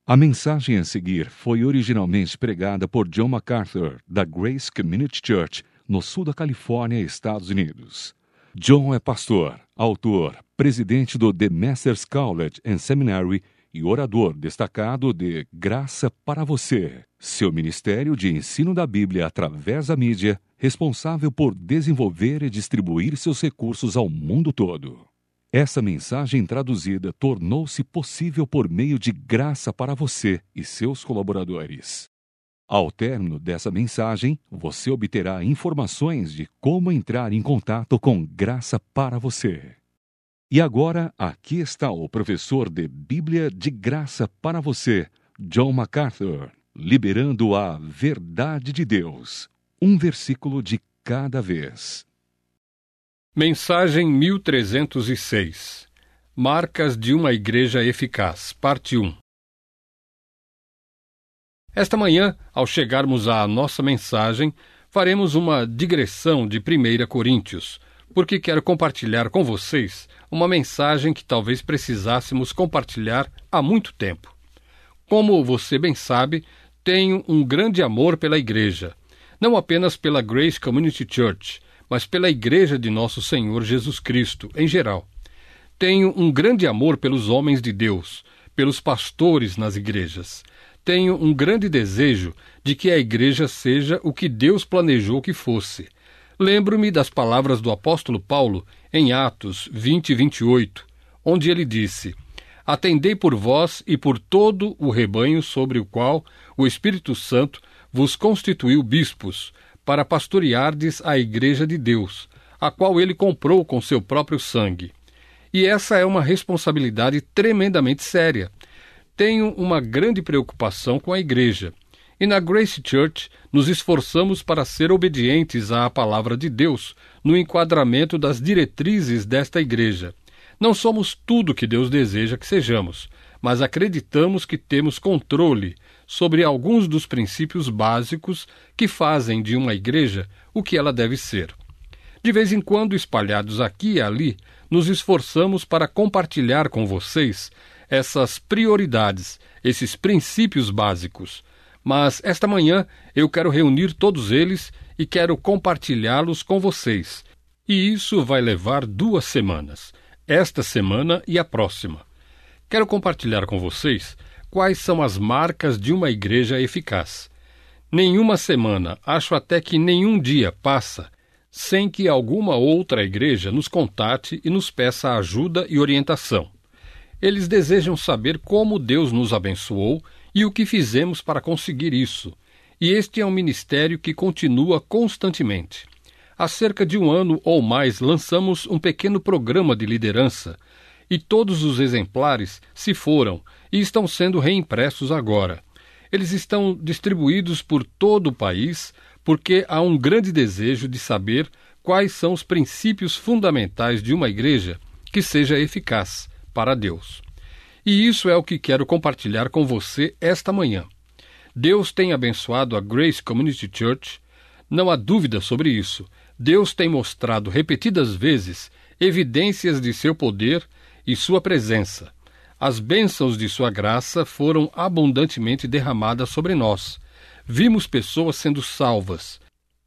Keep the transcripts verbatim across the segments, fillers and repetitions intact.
A mensagem a seguir foi originalmente pregada por John MacArthur, da Grace Community Church, no sul da Califórnia, Estados Unidos. John é pastor, autor, presidente do The Masters College and Seminary e orador destacado de Graça para Você, seu ministério de ensino da Bíblia através da mídia, responsável por desenvolver e distribuir seus recursos ao mundo todo. Essa mensagem traduzida tornou-se possível por meio de Graça para Você e seus colaboradores. Ao término dessa mensagem, você obterá informações de como entrar em contato com Graça para Você. E agora, aqui está o professor de Bíblia de Graça para Você, John MacArthur, liberando a verdade de Deus, um versículo de cada vez. Mensagem mil trezentos e seis. Marcas de uma Igreja Eficaz, parte um. Esta manhã, ao chegarmos à nossa mensagem, faremos uma digressão de primeira Coríntios, porque quero compartilhar com vocês uma mensagem que talvez precisássemos compartilhar há muito tempo. Como você bem sabe, tenho um grande amor pela igreja, não apenas pela Grace Community Church, mas pela Igreja de Nosso Senhor Jesus Cristo, em geral. Tenho um grande amor pelos homens de Deus, pelos pastores nas igrejas. Tenho um grande desejo de que a igreja seja o que Deus planejou que fosse. Lembro-me das palavras do apóstolo Paulo em Atos vinte, vinte e oito, onde ele disse: Atendei por vós e por todo o rebanho sobre o qual o Espírito Santo vos constituiu bispos, para pastoreardes a igreja de Deus, a qual ele comprou com seu próprio sangue. E essa é uma responsabilidade tremendamente séria. Tenho uma grande preocupação com a igreja. E na Grace Church nos esforçamos para ser obedientes à palavra de Deus no enquadramento das diretrizes desta igreja. Não somos tudo que Deus deseja que sejamos, mas acreditamos que temos controle sobre alguns dos princípios básicos que fazem de uma igreja o que ela deve ser. De vez em quando, espalhados aqui e ali, nos esforçamos para compartilhar com vocês essas prioridades, esses princípios básicos. Mas esta manhã eu quero reunir todos eles e quero compartilhá-los com vocês. E isso vai levar duas semanas, esta semana e a próxima. Quero compartilhar com vocês quais são as marcas de uma igreja eficaz. Nenhuma semana, acho até que nenhum dia passa sem que alguma outra igreja nos contate e nos peça ajuda e orientação. Eles desejam saber como Deus nos abençoou e o que fizemos para conseguir isso. E este é um ministério que continua constantemente. Há cerca de um ano ou mais lançamos um pequeno programa de liderança, e todos os exemplares se foram e estão sendo reimpressos agora. Eles estão distribuídos por todo o país porque há um grande desejo de saber quais são os princípios fundamentais de uma igreja que seja eficaz para Deus. E isso é o que quero compartilhar com você esta manhã. Deus tem abençoado a Grace Community Church, não há dúvida sobre isso. Deus tem mostrado repetidas vezes evidências de seu poder e sua presença. As bênçãos de sua graça foram abundantemente derramadas sobre nós. Vimos pessoas sendo salvas.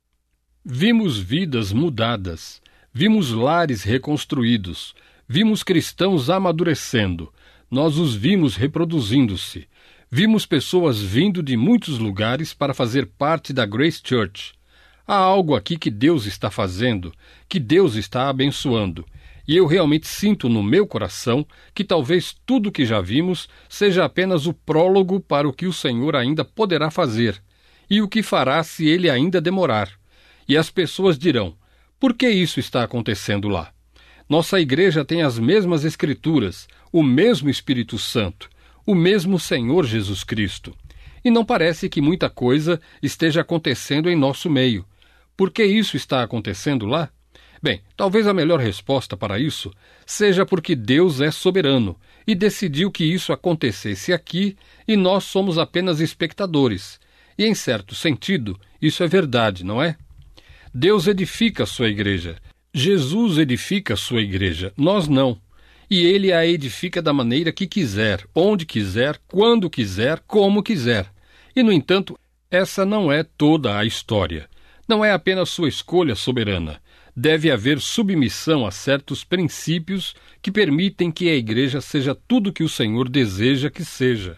Vimos vidas mudadas. Vimos lares reconstruídos. Vimos cristãos amadurecendo. Nós os vimos reproduzindo-se. Vimos pessoas vindo de muitos lugares para fazer parte da Grace Church. Há algo aqui que Deus está fazendo, que Deus está abençoando. E eu realmente sinto no meu coração que talvez tudo o que já vimos seja apenas o prólogo para o que o Senhor ainda poderá fazer, e o que fará se ele ainda demorar. E as pessoas dirão: por que isso está acontecendo lá? Nossa igreja tem as mesmas Escrituras, o mesmo Espírito Santo, o mesmo Senhor Jesus Cristo. E não parece que muita coisa esteja acontecendo em nosso meio. Por que isso está acontecendo lá? Bem, talvez a melhor resposta para isso seja porque Deus é soberano e decidiu que isso acontecesse aqui e nós somos apenas espectadores. E, em certo sentido, isso é verdade, não é? Deus edifica a sua igreja. Jesus edifica a sua igreja, nós não. e ele a edifica da maneira que quiser, onde quiser, quando quiser, como quiser. E, no entanto, essa não é toda a história. Não é apenas sua escolha soberana. Deve haver submissão a certos princípios que permitem que a igreja seja tudo o que o Senhor deseja que seja.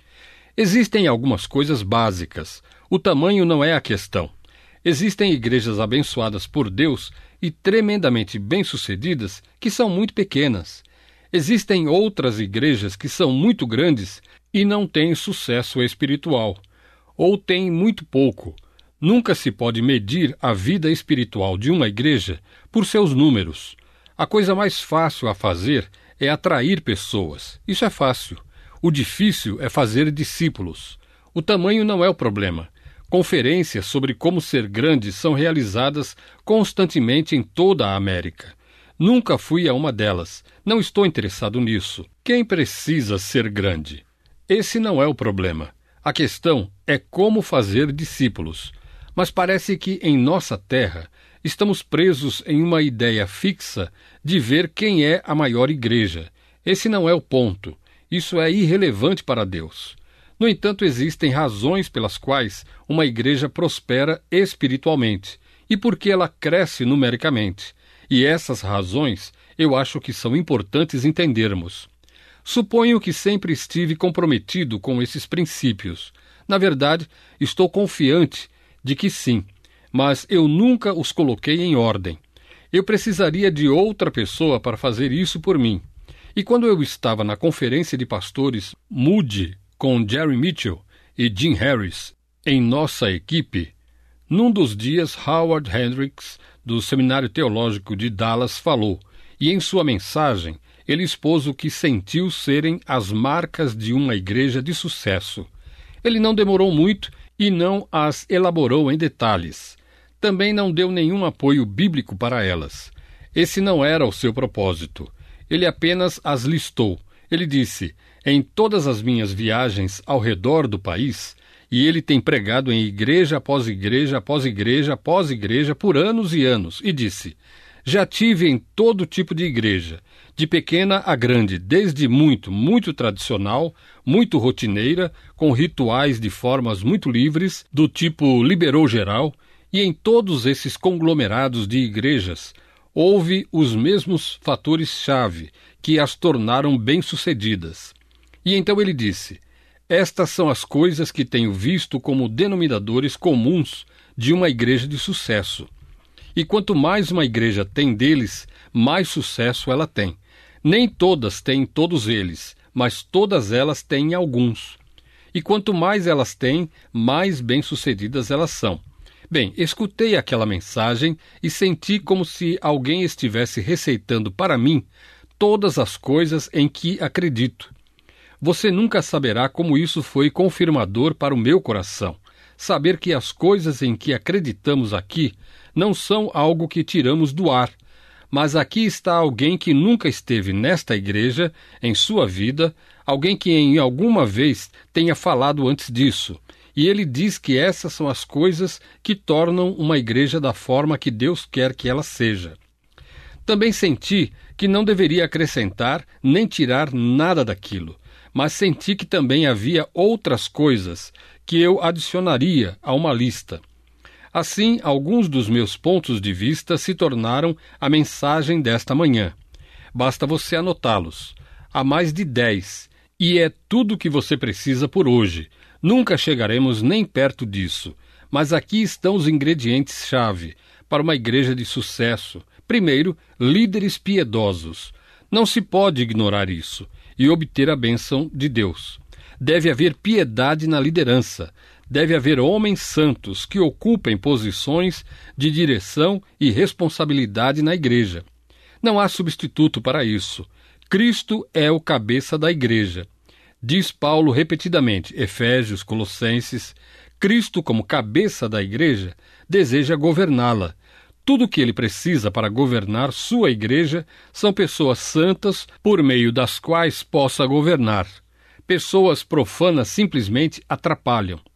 Existem algumas coisas básicas. O tamanho não é a questão. Existem igrejas abençoadas por Deus e tremendamente bem-sucedidas que são muito pequenas. Existem outras igrejas que são muito grandes e não têm sucesso espiritual, ou têm muito pouco. Nunca se pode medir a vida espiritual de uma igreja por seus números. A coisa mais fácil a fazer é atrair pessoas. Isso é fácil. O difícil é fazer discípulos. O tamanho não é o problema. Conferências sobre como ser grande são realizadas constantemente em toda a América. Nunca fui a uma delas. Não estou interessado nisso. Quem precisa ser grande? Esse não é o problema. A questão é como fazer discípulos. Mas parece que em nossa terra estamos presos em uma ideia fixa de ver quem é a maior igreja. Esse não é o ponto. Isso é irrelevante para Deus. No entanto, existem razões pelas quais uma igreja prospera espiritualmente e porque ela cresce numericamente. E essas razões eu acho que são importantes entendermos. Suponho que sempre estive comprometido com esses princípios. Na verdade, estou confiante de que sim, mas eu nunca os coloquei em ordem. Eu precisaria de outra pessoa para fazer isso por mim. E quando eu estava na conferência de pastores Moody com Jerry Mitchell e Jim Harris em nossa equipe, num dos dias Howard Hendricks, do Seminário Teológico de Dallas, falou, e em sua mensagem ele expôs o que sentiu serem as marcas de uma igreja de sucesso. Ele não demorou muito e não as elaborou em detalhes. Também não deu nenhum apoio bíblico para elas. Esse não era o seu propósito. Ele apenas as listou. Ele disse, em todas as minhas viagens ao redor do país, e ele tem pregado em igreja após igreja, após igreja, após igreja, por anos e anos, e disse, já tive em todo tipo de igreja, de pequena a grande, desde muito, muito tradicional, muito rotineira, com rituais de formas muito livres, do tipo liberou geral, e em todos esses conglomerados de igrejas, houve os mesmos fatores-chave que as tornaram bem-sucedidas. E então ele disse, estas são as coisas que tenho visto como denominadores comuns de uma igreja de sucesso. E quanto mais uma igreja tem deles, mais sucesso ela tem. Nem todas têm todos eles, mas todas elas têm alguns. E quanto mais elas têm, mais bem-sucedidas elas são. Bem, escutei aquela mensagem e senti como se alguém estivesse receitando para mim todas as coisas em que acredito. Você nunca saberá como isso foi confirmador para o meu coração. Saber que as coisas em que acreditamos aqui não são algo que tiramos do ar, mas aqui está alguém que nunca esteve nesta igreja em sua vida, alguém que em alguma vez tenha falado antes disso, e ele diz que essas são as coisas que tornam uma igreja da forma que Deus quer que ela seja. Também senti que não deveria acrescentar nem tirar nada daquilo, mas senti que também havia outras coisas que eu adicionaria a uma lista. Assim, alguns dos meus pontos de vista se tornaram a mensagem desta manhã. Basta você anotá-los. Há mais de dez, e é tudo o que você precisa por hoje. Nunca chegaremos nem perto disso, mas aqui estão os ingredientes-chave para uma igreja de sucesso. Primeiro, líderes piedosos. Não se pode ignorar isso e obter a bênção de Deus. Deve haver piedade na liderança. Deve haver homens santos que ocupem posições de direção e responsabilidade na igreja. Não há substituto para isso. Cristo é o cabeça da igreja. Diz Paulo repetidamente, Efésios, Colossenses, Cristo, como cabeça da igreja, deseja governá-la. Tudo o que ele precisa para governar sua igreja são pessoas santas por meio das quais possa governar. Pessoas profanas simplesmente atrapalham.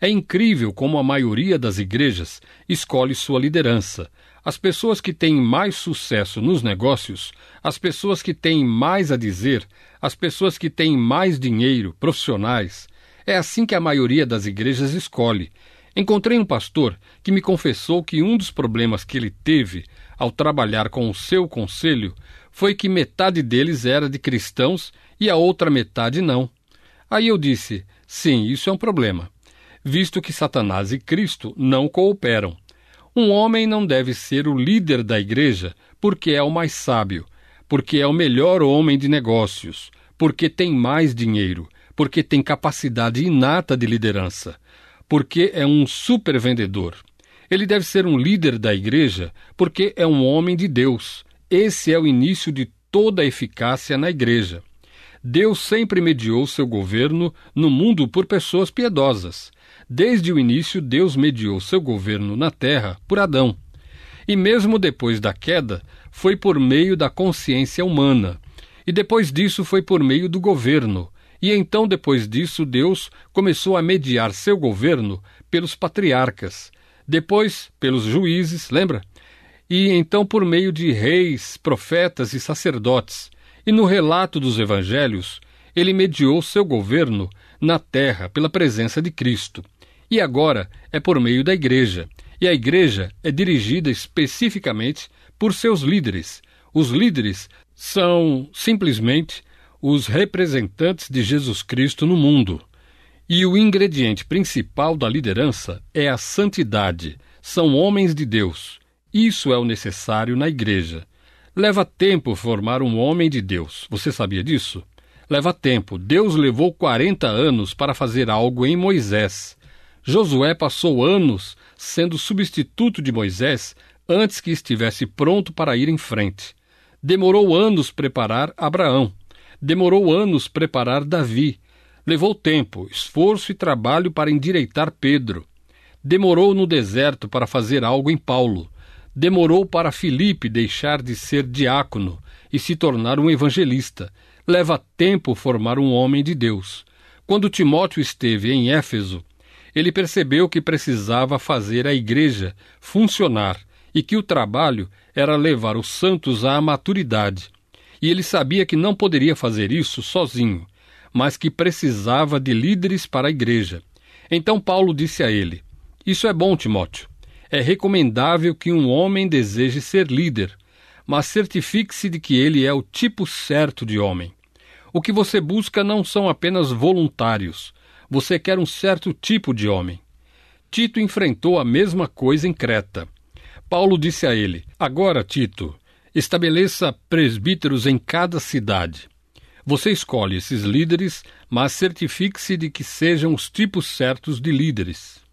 É incrível como a maioria das igrejas escolhe sua liderança. As pessoas que têm mais sucesso nos negócios, as pessoas que têm mais a dizer, as pessoas que têm mais dinheiro, profissionais. É assim que a maioria das igrejas escolhe. Encontrei um pastor que me confessou que um dos problemas que ele teve ao trabalhar com o seu conselho foi que metade deles era de cristãos e a outra metade não. Aí eu disse, sim, isso é um problema, visto que Satanás e Cristo não cooperam. Um homem não deve ser o líder da igreja porque é o mais sábio, porque é o melhor homem de negócios, porque tem mais dinheiro, porque tem capacidade inata de liderança, porque é um super vendedor. Ele deve ser um líder da igreja porque é um homem de Deus. Esse é o início de toda a eficácia na igreja. Deus sempre mediou seu governo no mundo por pessoas piedosas. Desde o início, Deus mediou seu governo na terra por Adão. E mesmo depois da queda, foi por meio da consciência humana. E depois disso foi por meio do governo. E então, depois disso, Deus começou a mediar seu governo pelos patriarcas. Depois, pelos juízes, lembra? E então por meio de reis, profetas e sacerdotes. E no relato dos evangelhos, ele mediou seu governo na terra pela presença de Cristo. E agora é por meio da igreja. E a igreja é dirigida especificamente por seus líderes. Os líderes são simplesmente os representantes de Jesus Cristo no mundo. E o ingrediente principal da liderança é a santidade. São homens de Deus. Isso é o necessário na igreja. Leva tempo formar um homem de Deus. Você sabia disso? Leva tempo. Deus levou quarenta anos para fazer algo em Moisés. Josué passou anos sendo substituto de Moisés antes que estivesse pronto para ir em frente. Demorou anos preparar Abraão. Demorou anos preparar Davi. Levou tempo, esforço e trabalho para endireitar Pedro. Demorou no deserto para fazer algo em Paulo. Demorou para Filipe deixar de ser diácono e se tornar um evangelista. Leva tempo formar um homem de Deus. Quando Timóteo esteve em Éfeso, ele percebeu que precisava fazer a igreja funcionar e que o trabalho era levar os santos à maturidade. E ele sabia que não poderia fazer isso sozinho, mas que precisava de líderes para a igreja. Então Paulo disse a ele, isso é bom, Timóteo. É recomendável que um homem deseje ser líder, mas certifique-se de que ele é o tipo certo de homem. O que você busca não são apenas voluntários. Você quer um certo tipo de homem. Tito enfrentou a mesma coisa em Creta. Paulo disse a ele, agora, Tito, estabeleça presbíteros em cada cidade. Você escolhe esses líderes, mas certifique-se de que sejam os tipos certos de líderes.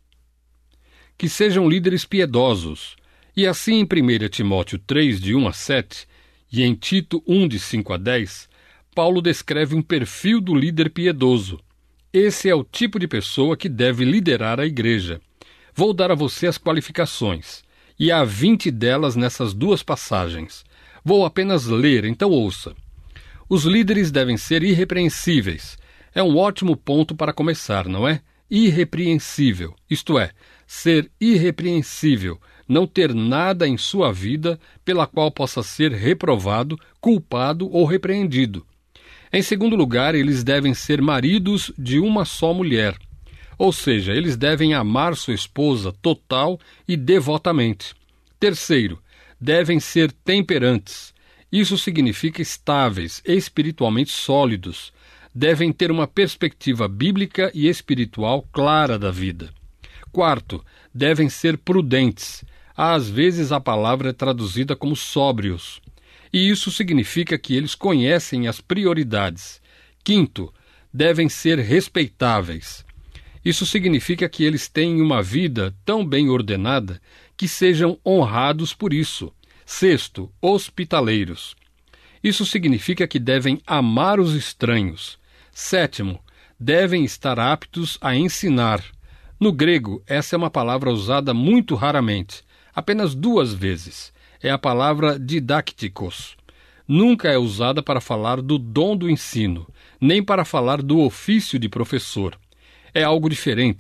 Que sejam líderes piedosos. E assim em primeira Timóteo três, de um a sete, e em Tito um, de cinco a dez, Paulo descreve um perfil do líder piedoso. Esse é o tipo de pessoa que deve liderar a igreja. Vou dar a você as qualificações, e há vinte delas nessas duas passagens. Vou apenas ler, então ouça. Os líderes devem ser irrepreensíveis. É um ótimo ponto para começar, não é? Irrepreensível, isto é, ser irrepreensível, não ter nada em sua vida pela qual possa ser reprovado, culpado ou repreendido. Em segundo lugar, eles devem ser maridos de uma só mulher, ou seja, eles devem amar sua esposa total e devotamente. Terceiro, devem ser temperantes. Isso significa estáveis, espiritualmente sólidos. Devem ter uma perspectiva bíblica e espiritual clara da vida. Quarto, devem ser prudentes. Às vezes a palavra é traduzida como sóbrios. E isso significa que eles conhecem as prioridades. Quinto, devem ser respeitáveis. Isso significa que eles têm uma vida tão bem ordenada que sejam honrados por isso. Sexto, hospitaleiros. Isso significa que devem amar os estranhos. Sétimo, devem estar aptos a ensinar. No grego, essa é uma palavra usada muito raramente, apenas duas vezes. É a palavra didácticos. Nunca é usada para falar do dom do ensino, nem para falar do ofício de professor. É algo diferente.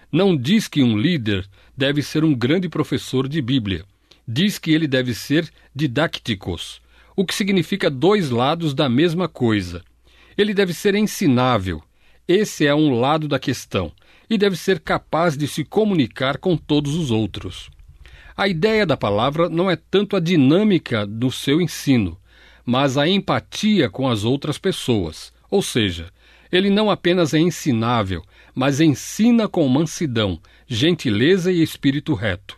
não diz que um líder deve ser um grande professor de Bíblia. Diz que ele deve ser didácticos, o que significa dois lados da mesma coisa. Ele deve ser ensinável. Esse é um lado da questão. E deve ser capaz de se comunicar com todos os outros. A ideia da palavra não é tanto a dinâmica do seu ensino, mas a empatia com as outras pessoas. Ou seja, ele não apenas é ensinável, mas ensina com mansidão, gentileza e espírito reto.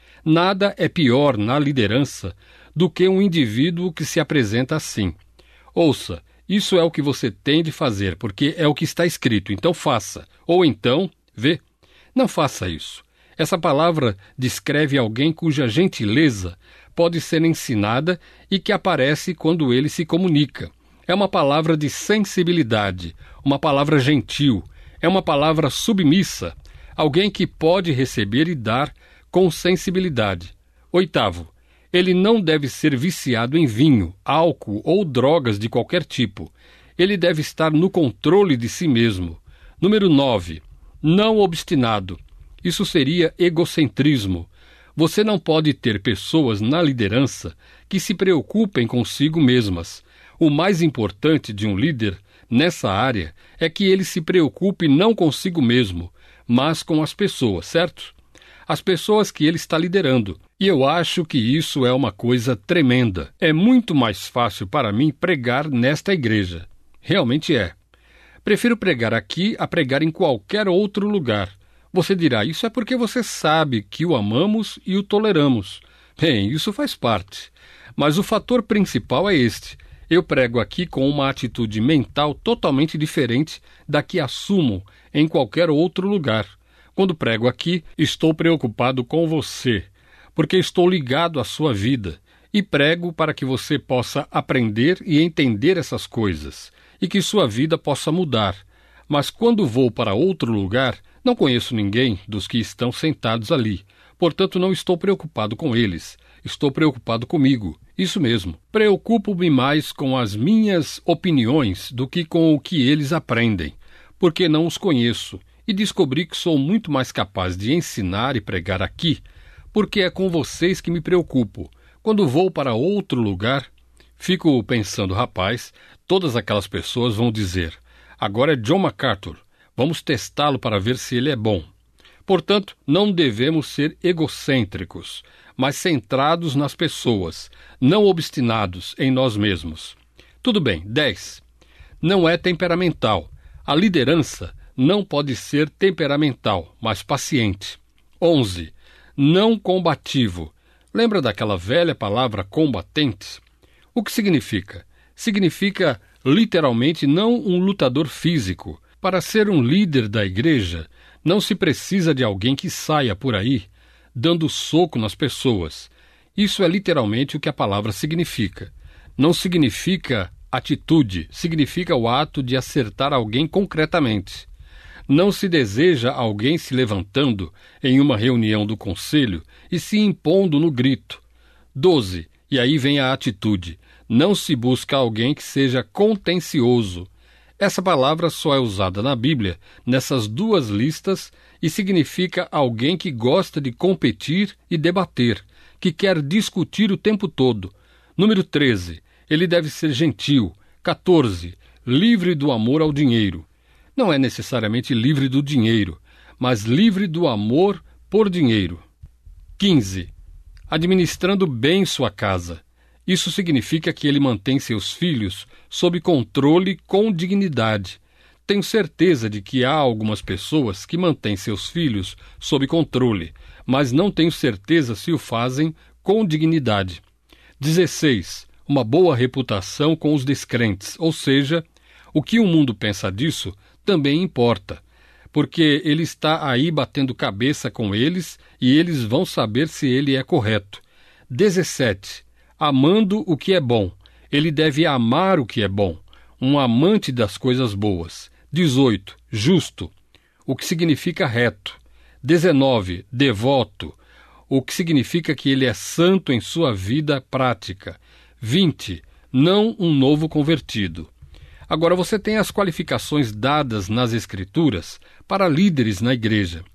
Nada é pior na liderança do que um indivíduo que se apresenta assim. Ouça, isso é o que você tem de fazer, porque é o que está escrito, então faça. Ou então, vê, não faça isso. Essa palavra descreve alguém cuja gentileza pode ser ensinada e que aparece quando ele se comunica. É uma palavra de sensibilidade, uma palavra gentil, é uma palavra submissa, alguém que pode receber e dar com sensibilidade. Oitavo, ele não deve ser viciado em vinho, álcool ou drogas de qualquer tipo. Ele deve estar no controle de si mesmo. Número nove, não obstinado. Isso seria egocentrismo. Você não pode ter pessoas na liderança que se preocupem consigo mesmas. O mais importante de um líder nessa área é que ele se preocupe não consigo mesmo, mas com as pessoas, certo? As pessoas que ele está liderando. E eu acho que isso é uma coisa tremenda. É muito mais fácil para mim pregar nesta igreja. Realmente é. Prefiro pregar aqui a pregar em qualquer outro lugar. Você dirá, isso é porque você sabe que o amamos e o toleramos. Bem, isso faz parte. Mas o fator principal é este. Eu prego aqui com uma atitude mental totalmente diferente da que assumo em qualquer outro lugar. Quando prego aqui, estou preocupado com você, porque estou ligado à sua vida, e prego para que você possa aprender e entender essas coisas, e que sua vida possa mudar. Mas quando vou para outro lugar, não conheço ninguém dos que estão sentados ali, portanto não estou preocupado com eles, estou preocupado comigo. Isso mesmo, preocupo-me mais com as minhas opiniões do que com o que eles aprendem, porque não os conheço, e descobri que sou muito mais capaz de ensinar e pregar aqui, porque é com vocês que me preocupo. Quando vou para outro lugar, fico pensando, rapaz, todas aquelas pessoas vão dizer, agora é John MacArthur, vamos testá-lo para ver se ele é bom. Portanto, não devemos ser egocêntricos, mas centrados nas pessoas, não obstinados em nós mesmos. Tudo bem, dez. Não é temperamental. A liderança não pode ser temperamental, mas paciente. onze. Não combativo. Lembra daquela velha palavra combatente? O que significa? Significa, literalmente, não um lutador físico. Para ser um líder da igreja, não se precisa de alguém que saia por aí dando soco nas pessoas. Isso é literalmente o que a palavra significa. Não significa atitude, significa o ato de acertar alguém concretamente. Não se deseja alguém se levantando em uma reunião do conselho e se impondo no grito. doze. E aí vem a atitude. Não se busca alguém que seja contencioso. Essa palavra só é usada na Bíblia nessas duas listas e significa alguém que gosta de competir e debater, que quer discutir o tempo todo. Número treze. Ele deve ser gentil. quatorze. Livre do amor ao dinheiro. Não é necessariamente livre do dinheiro, mas livre do amor por dinheiro. quinze. Administrando bem sua casa. Isso significa que ele mantém seus filhos sob controle com dignidade. Tenho certeza de que há algumas pessoas que mantêm seus filhos sob controle, mas não tenho certeza se o fazem com dignidade. dezesseis. Uma boa reputação com os descrentes, ou seja, o que o mundo pensa disso também importa, porque ele está aí batendo cabeça com eles e eles vão saber se ele é correto. dezessete. Amando o que é bom. Ele deve amar o que é bom, um amante das coisas boas. dezoito. Justo, o que significa reto. dezenove. Devoto, o que significa que ele é santo em sua vida prática. vinte. Não um novo convertido. Agora você tem as qualificações dadas nas Escrituras para líderes na igreja.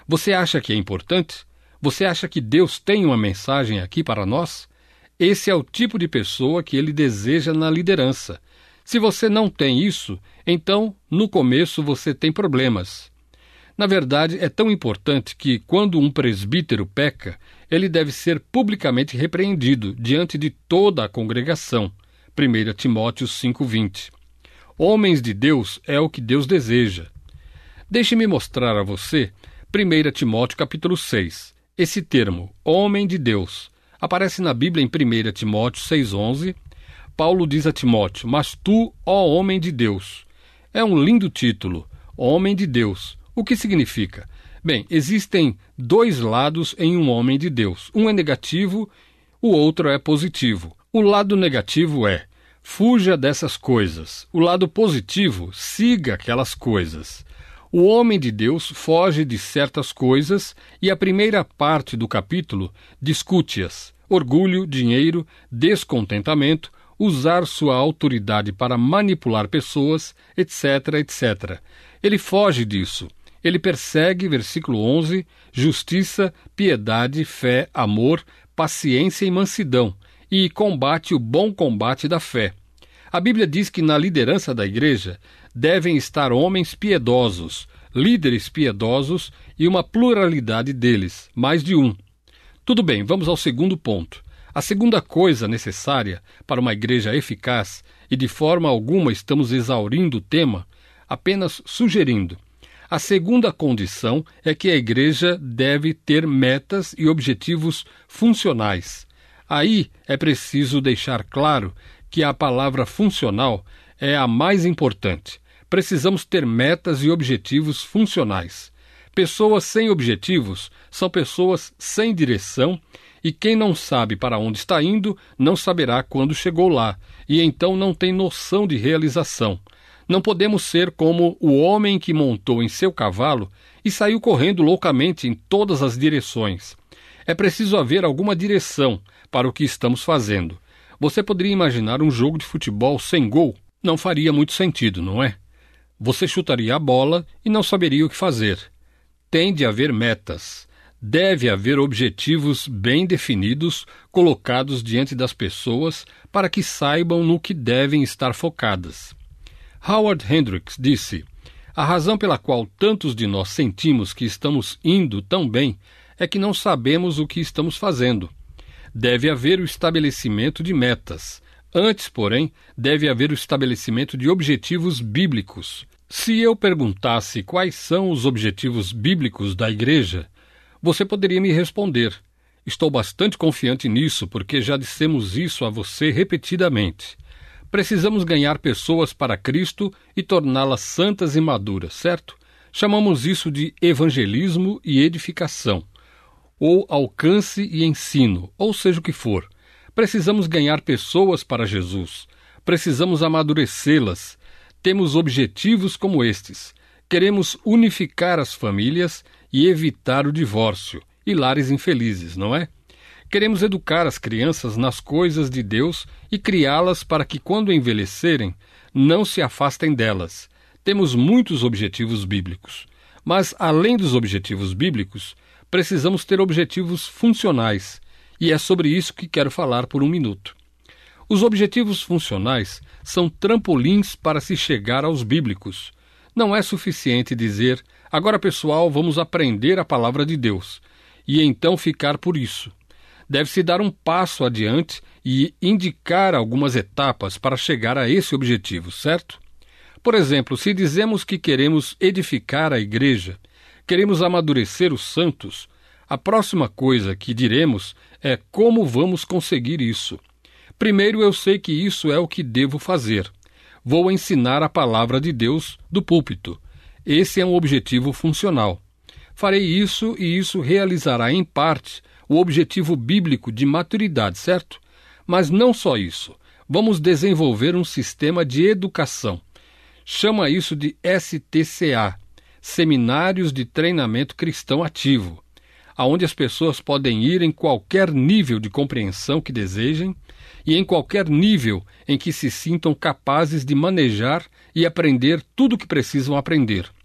Você acha que é importante? Você acha que Deus tem uma mensagem aqui para nós? Esse é o tipo de pessoa que ele deseja na liderança. Se você não tem isso, então, no começo, você tem problemas. Na verdade, é tão importante que, quando um presbítero peca, ele deve ser publicamente repreendido diante de toda a congregação. primeira Timóteo cinco, vinte. Homens de Deus é o que Deus deseja. Deixe-me mostrar a você primeira Timóteo capítulo seis. Esse termo, homem de Deus, aparece na Bíblia em primeira Timóteo seis, onze. Paulo diz a Timóteo, mas tu, ó homem de Deus. É um lindo título, homem de Deus. O que significa? Bem, existem dois lados em um homem de Deus. Um é negativo, o outro é positivo. O lado negativo é, fuja dessas coisas. O lado positivo, siga aquelas coisas. O homem de Deus foge de certas coisas e a primeira parte do capítulo discute-as. Orgulho, dinheiro, descontentamento, usar sua autoridade para manipular pessoas, etc, etcétera. Ele foge disso. Ele persegue, versículo onze, justiça, piedade, fé, amor, paciência e mansidão, e combate o bom combate da fé. A Bíblia diz que na liderança da igreja devem estar homens piedosos, líderes piedosos e uma pluralidade deles, mais de um. Tudo bem, vamos ao segundo ponto. A segunda coisa necessária para uma igreja eficaz, e de forma alguma estamos exaurindo o tema, apenas sugerindo. A segunda condição é que a igreja deve ter metas e objetivos funcionais. Aí é preciso deixar claro que a palavra funcional é a mais importante. Precisamos ter metas e objetivos funcionais. Pessoas sem objetivos são pessoas sem direção e quem não sabe para onde está indo não saberá quando chegou lá e então não tem noção de realização. Não podemos ser como o homem que montou em seu cavalo e saiu correndo loucamente em todas as direções. É preciso haver alguma direção para o que estamos fazendo. Você poderia imaginar um jogo de futebol sem gol? Não faria muito sentido, não é? Você chutaria a bola e não saberia o que fazer. Tem de haver metas. Deve haver objetivos bem definidos, colocados diante das pessoas para que saibam no que devem estar focadas. Howard Hendricks disse, a razão pela qual tantos de nós sentimos que estamos indo tão bem é que não sabemos o que estamos fazendo. Deve haver o estabelecimento de metas. Antes, porém, deve haver o estabelecimento de objetivos bíblicos. Se eu perguntasse quais são os objetivos bíblicos da igreja, você poderia me responder. Estou bastante confiante nisso, porque já dissemos isso a você repetidamente. Precisamos ganhar pessoas para Cristo e torná-las santas e maduras, certo? Chamamos isso de evangelismo e edificação, ou alcance e ensino, ou seja o que for. Precisamos ganhar pessoas para Jesus. Precisamos amadurecê-las. Temos objetivos como estes. Queremos unificar as famílias e evitar o divórcio e lares infelizes, não é? Queremos educar as crianças nas coisas de Deus e criá-las para que, quando envelhecerem, não se afastem delas. Temos muitos objetivos bíblicos. Mas, além dos objetivos bíblicos, precisamos ter objetivos funcionais. E é sobre isso que quero falar por um minuto. Os objetivos funcionais são trampolins para se chegar aos bíblicos. Não é suficiente dizer, agora pessoal, vamos aprender a palavra de Deus, e então ficar por isso. Deve-se dar um passo adiante e indicar algumas etapas para chegar a esse objetivo, certo? Por exemplo, se dizemos que queremos edificar a igreja, queremos amadurecer os santos, a próxima coisa que diremos é como vamos conseguir isso. Primeiro, eu sei que isso é o que devo fazer. Vou ensinar a palavra de Deus do púlpito. Esse é um objetivo funcional. Farei isso e isso realizará, em parte, o objetivo bíblico de maturidade, certo? Mas não só isso. Vamos desenvolver um sistema de educação. Chama isso de S T C A, Seminários de Treinamento Cristão Ativo, aonde as pessoas podem ir em qualquer nível de compreensão que desejem e em qualquer nível em que se sintam capazes de manejar e aprender tudo o que precisam aprender.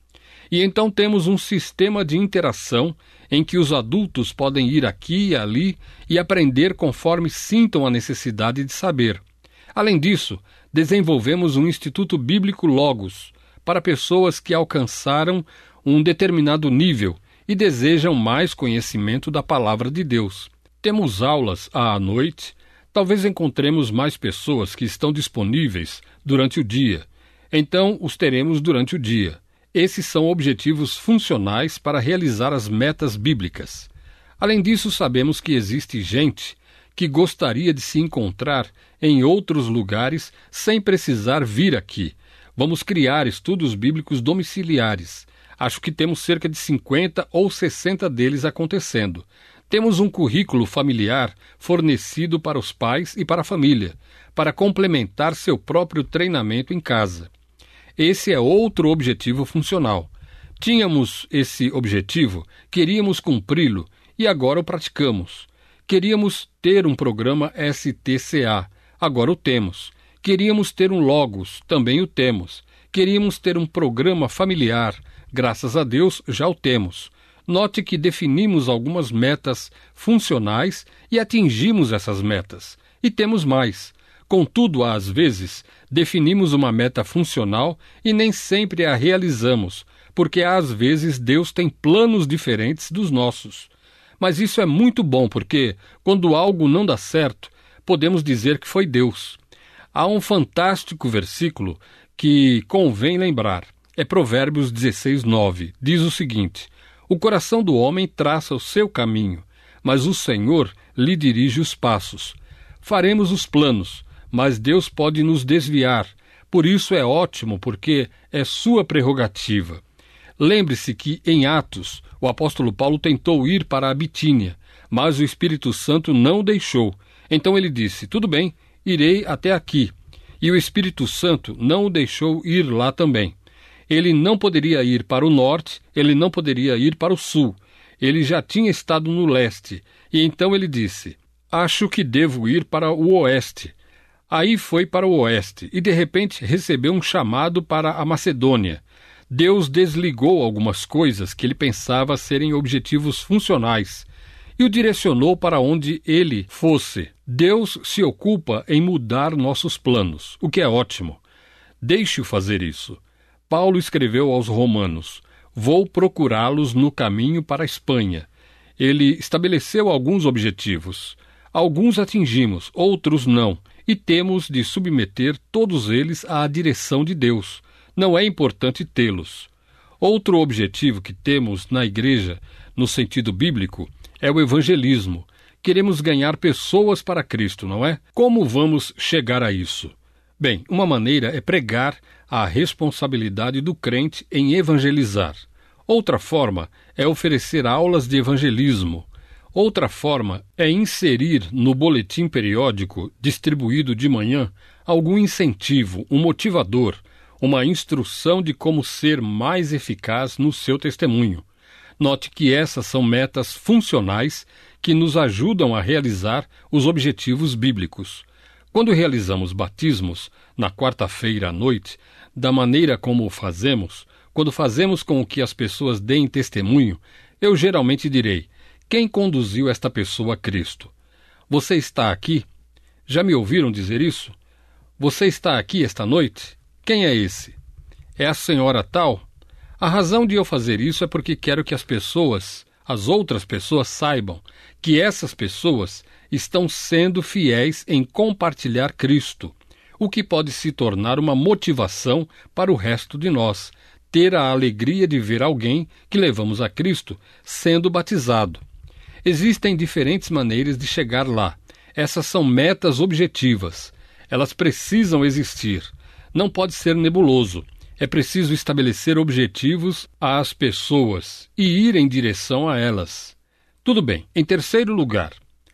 E então temos um sistema de interação em que os adultos podem ir aqui e ali e aprender conforme sintam a necessidade de saber. Além disso, desenvolvemos um Instituto Bíblico Logos para pessoas que alcançaram um determinado nível e desejam mais conhecimento da Palavra de Deus. Temos aulas à noite, talvez encontremos mais pessoas que estão disponíveis durante o dia, então os teremos durante o dia. Esses são objetivos funcionais para realizar as metas bíblicas. Além disso, sabemos que existe gente que gostaria de se encontrar em outros lugares sem precisar vir aqui. Vamos criar estudos bíblicos domiciliares. Acho que temos cerca de cinquenta ou sessenta deles acontecendo. Temos um currículo familiar fornecido para os pais e para a família, para complementar seu próprio treinamento em casa. Esse é outro objetivo funcional. Tínhamos esse objetivo, queríamos cumpri-lo e agora o praticamos. Queríamos ter um programa S T C A, agora o temos. Queríamos ter um Logos, também o temos. Queríamos ter um programa familiar, graças a Deus já o temos. Note que definimos algumas metas funcionais e atingimos essas metas. E temos mais. Contudo, às vezes, definimos uma meta funcional e nem sempre a realizamos, porque às vezes Deus tem planos diferentes dos nossos. Mas isso é muito bom, porque, quando algo não dá certo, podemos dizer que foi Deus. Há um fantástico versículo que convém lembrar. É Provérbios dezesseis, nove. Diz o seguinte: o coração do homem traça o seu caminho, mas o Senhor lhe dirige os passos. Faremos os planos, mas Deus pode nos desviar. Por isso é ótimo, porque é sua prerrogativa. Lembre-se que, em Atos, o apóstolo Paulo tentou ir para a Bitínia, mas o Espírito Santo não o deixou. Então ele disse: tudo bem, irei até aqui. E o Espírito Santo não o deixou ir lá também. Ele não poderia ir para o norte, ele não poderia ir para o sul. Ele já tinha estado no leste. E então ele disse: acho que devo ir para o oeste. Aí foi para o oeste e, de repente, recebeu um chamado para a Macedônia. Deus desligou algumas coisas que ele pensava serem objetivos funcionais e o direcionou para onde ele fosse. Deus se ocupa em mudar nossos planos, o que é ótimo. Deixe-o fazer isso. Paulo escreveu aos Romanos: vou procurá-los no caminho para a Espanha. Ele estabeleceu alguns objetivos. Alguns atingimos, outros não. E temos de submeter todos eles à direção de Deus. Não é importante tê-los. Outro objetivo que temos na igreja, no sentido bíblico, é o evangelismo. Queremos ganhar pessoas para Cristo, não é? Como vamos chegar a isso? Bem, uma maneira é pregar a responsabilidade do crente em evangelizar. Outra forma é oferecer aulas de evangelismo. Outra forma é inserir no boletim periódico, distribuído de manhã, algum incentivo, um motivador, uma instrução de como ser mais eficaz no seu testemunho. Note que essas são metas funcionais que nos ajudam a realizar os objetivos bíblicos. Quando realizamos batismos, na quarta-feira à noite, da maneira como o fazemos, quando fazemos com que as pessoas deem testemunho, eu geralmente direi: quem conduziu esta pessoa a Cristo? Você está aqui? Já me ouviram dizer isso? Você está aqui esta noite? Quem é esse? É a senhora tal? A razão de eu fazer isso é porque quero que as pessoas, as outras pessoas, saibam que essas pessoas estão sendo fiéis em compartilhar Cristo, o que pode se tornar uma motivação para o resto de nós, ter a alegria de ver alguém que levamos a Cristo sendo batizado. Existem diferentes maneiras de chegar lá. Essas são metas objetivas. Elas precisam existir. Não pode ser nebuloso. É preciso estabelecer objetivos às pessoas e ir em direção a elas. Tudo bem. Em terceiro lugar,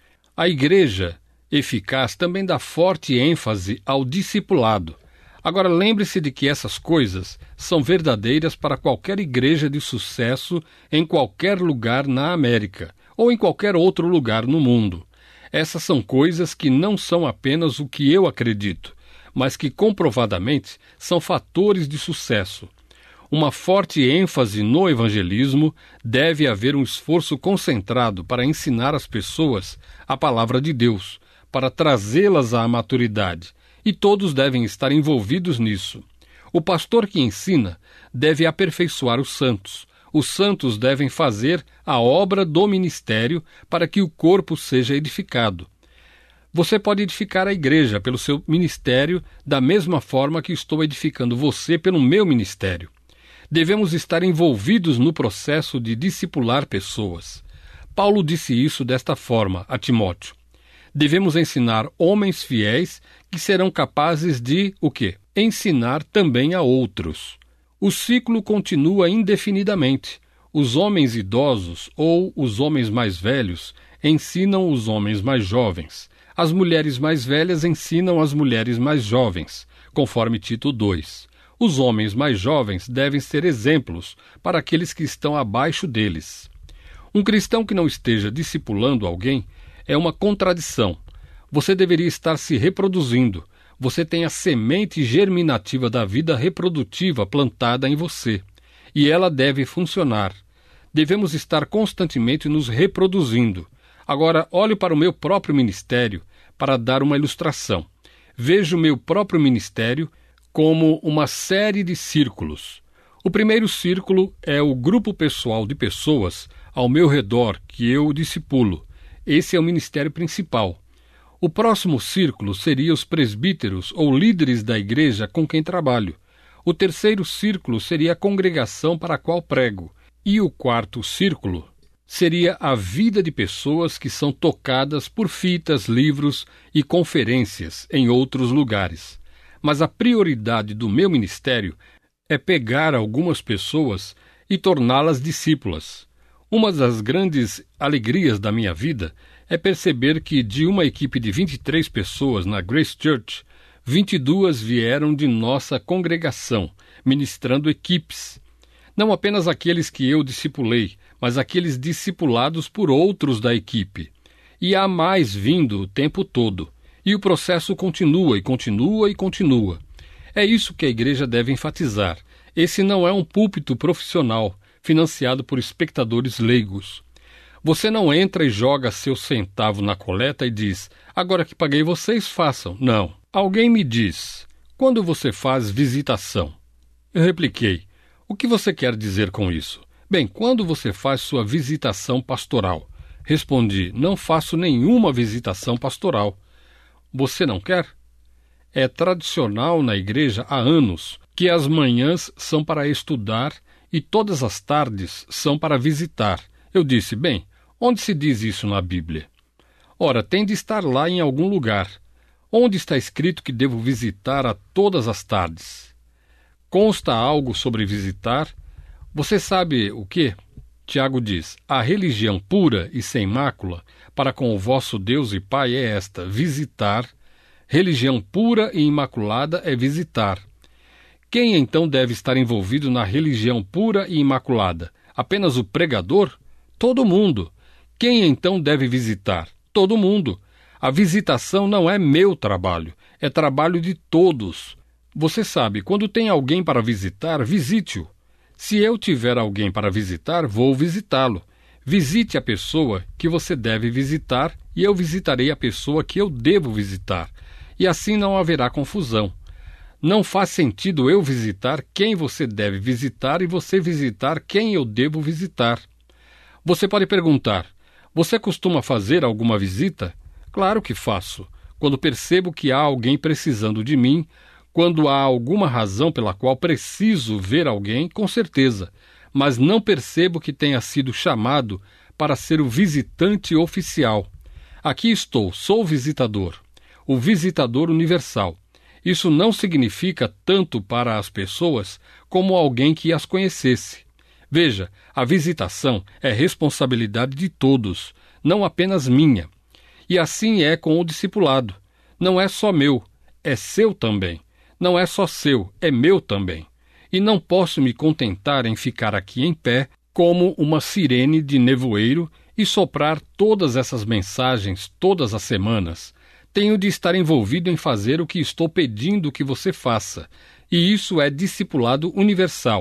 a igreja eficaz também dá forte ênfase ao discipulado. Agora, lembre-se de que essas coisas são verdadeiras para qualquer igreja de sucesso em qualquer lugar na América ou em qualquer outro lugar no mundo. Essas são coisas que não são apenas o que eu acredito, mas que comprovadamente são fatores de sucesso. uma forte ênfase no evangelismo, deve haver um esforço concentrado para ensinar as pessoas a palavra de Deus, para trazê-las à maturidade, e todos devem estar envolvidos nisso. O pastor que ensina deve aperfeiçoar os santos. Os santos devem fazer a obra do ministério para que o corpo seja edificado. Você pode edificar a igreja pelo seu ministério da mesma forma que estou edificando você pelo meu ministério. Devemos estar envolvidos no processo de discipular pessoas. Paulo disse isso desta forma a Timóteo. Devemos ensinar homens fiéis que serão capazes de, o quê? Ensinar também a outros. O ciclo continua indefinidamente. Os homens idosos ou os homens mais velhos ensinam os homens mais jovens. As mulheres mais velhas ensinam as mulheres mais jovens, conforme Tito dois. Os homens mais jovens devem ser exemplos para aqueles que estão abaixo deles. Um cristão que não esteja discipulando alguém é uma contradição. Você deveria estar se reproduzindo. Você tem a semente germinativa da vida reprodutiva plantada em você, e ela deve funcionar. Devemos estar constantemente nos reproduzindo. Agora, olhe para o meu próprio ministério para dar uma ilustração. Vejo o meu próprio ministério como uma série de círculos. O primeiro círculo é o grupo pessoal de pessoas ao meu redor que eu discipulo. Esse é o ministério principal. O próximo círculo seria os presbíteros ou líderes da igreja com quem trabalho. O terceiro círculo seria a congregação para a qual prego. E o quarto círculo seria a vida de pessoas que são tocadas por fitas, livros e conferências em outros lugares. Mas a prioridade do meu ministério é pegar algumas pessoas e torná-las discípulas. Uma das grandes alegrias da minha vida é perceber que de uma equipe de vinte e três pessoas na Grace Church, vinte e duas vieram de nossa congregação, ministrando equipes. Não apenas aqueles que eu discipulei, mas aqueles discipulados por outros da equipe. E há mais vindo o tempo todo. E o processo continua e continua e continua. É isso que a igreja deve enfatizar. Esse não é um púlpito profissional, financiado por espectadores leigos. Você não entra e joga seu centavo na coleta e diz, agora que paguei vocês, façam. Não. Alguém me diz, quando você faz visitação? Eu repliquei, o que você quer dizer com isso? Bem, quando você faz sua visitação pastoral? Respondi, não faço nenhuma visitação pastoral. Você não quer? É tradicional na igreja há anos que as manhãs são para estudar e todas as tardes são para visitar. Eu disse, bem, onde se diz isso na Bíblia? Ora, tem de estar lá em algum lugar. Onde está escrito que devo visitar a todas as tardes? Consta algo sobre visitar? Você sabe o que? Tiago diz, a religião pura e sem mácula para com o vosso Deus e Pai é esta, visitar. Religião pura e imaculada é visitar. Quem então deve estar envolvido na religião pura e imaculada? Apenas o pregador? Todo mundo. Quem então deve visitar? Todo mundo. A visitação não é meu trabalho, é trabalho de todos. Você sabe, quando tem alguém para visitar, visite-o. Se eu tiver alguém para visitar, vou visitá-lo. Visite a pessoa que você deve visitar e eu visitarei a pessoa que eu devo visitar. E assim não haverá confusão. Não faz sentido eu visitar quem você deve visitar e você visitar quem eu devo visitar. Você pode perguntar, você costuma fazer alguma visita? Claro que faço. Quando percebo que há alguém precisando de mim, quando há alguma razão pela qual preciso ver alguém, com certeza, mas não percebo que tenha sido chamado para ser o visitante oficial. Aqui estou, sou o visitador, o visitador universal. Isso não significa tanto para as pessoas como alguém que as conhecesse. Veja, a visitação é responsabilidade de todos, não apenas minha. E assim é com o discipulado. Não é só meu, é seu também. Não é só seu, é meu também. E não posso me contentar em ficar aqui em pé como uma sirene de nevoeiro e soprar todas essas mensagens todas as semanas. Tenho de estar envolvido em fazer o que estou pedindo que você faça. E isso é discipulado universal.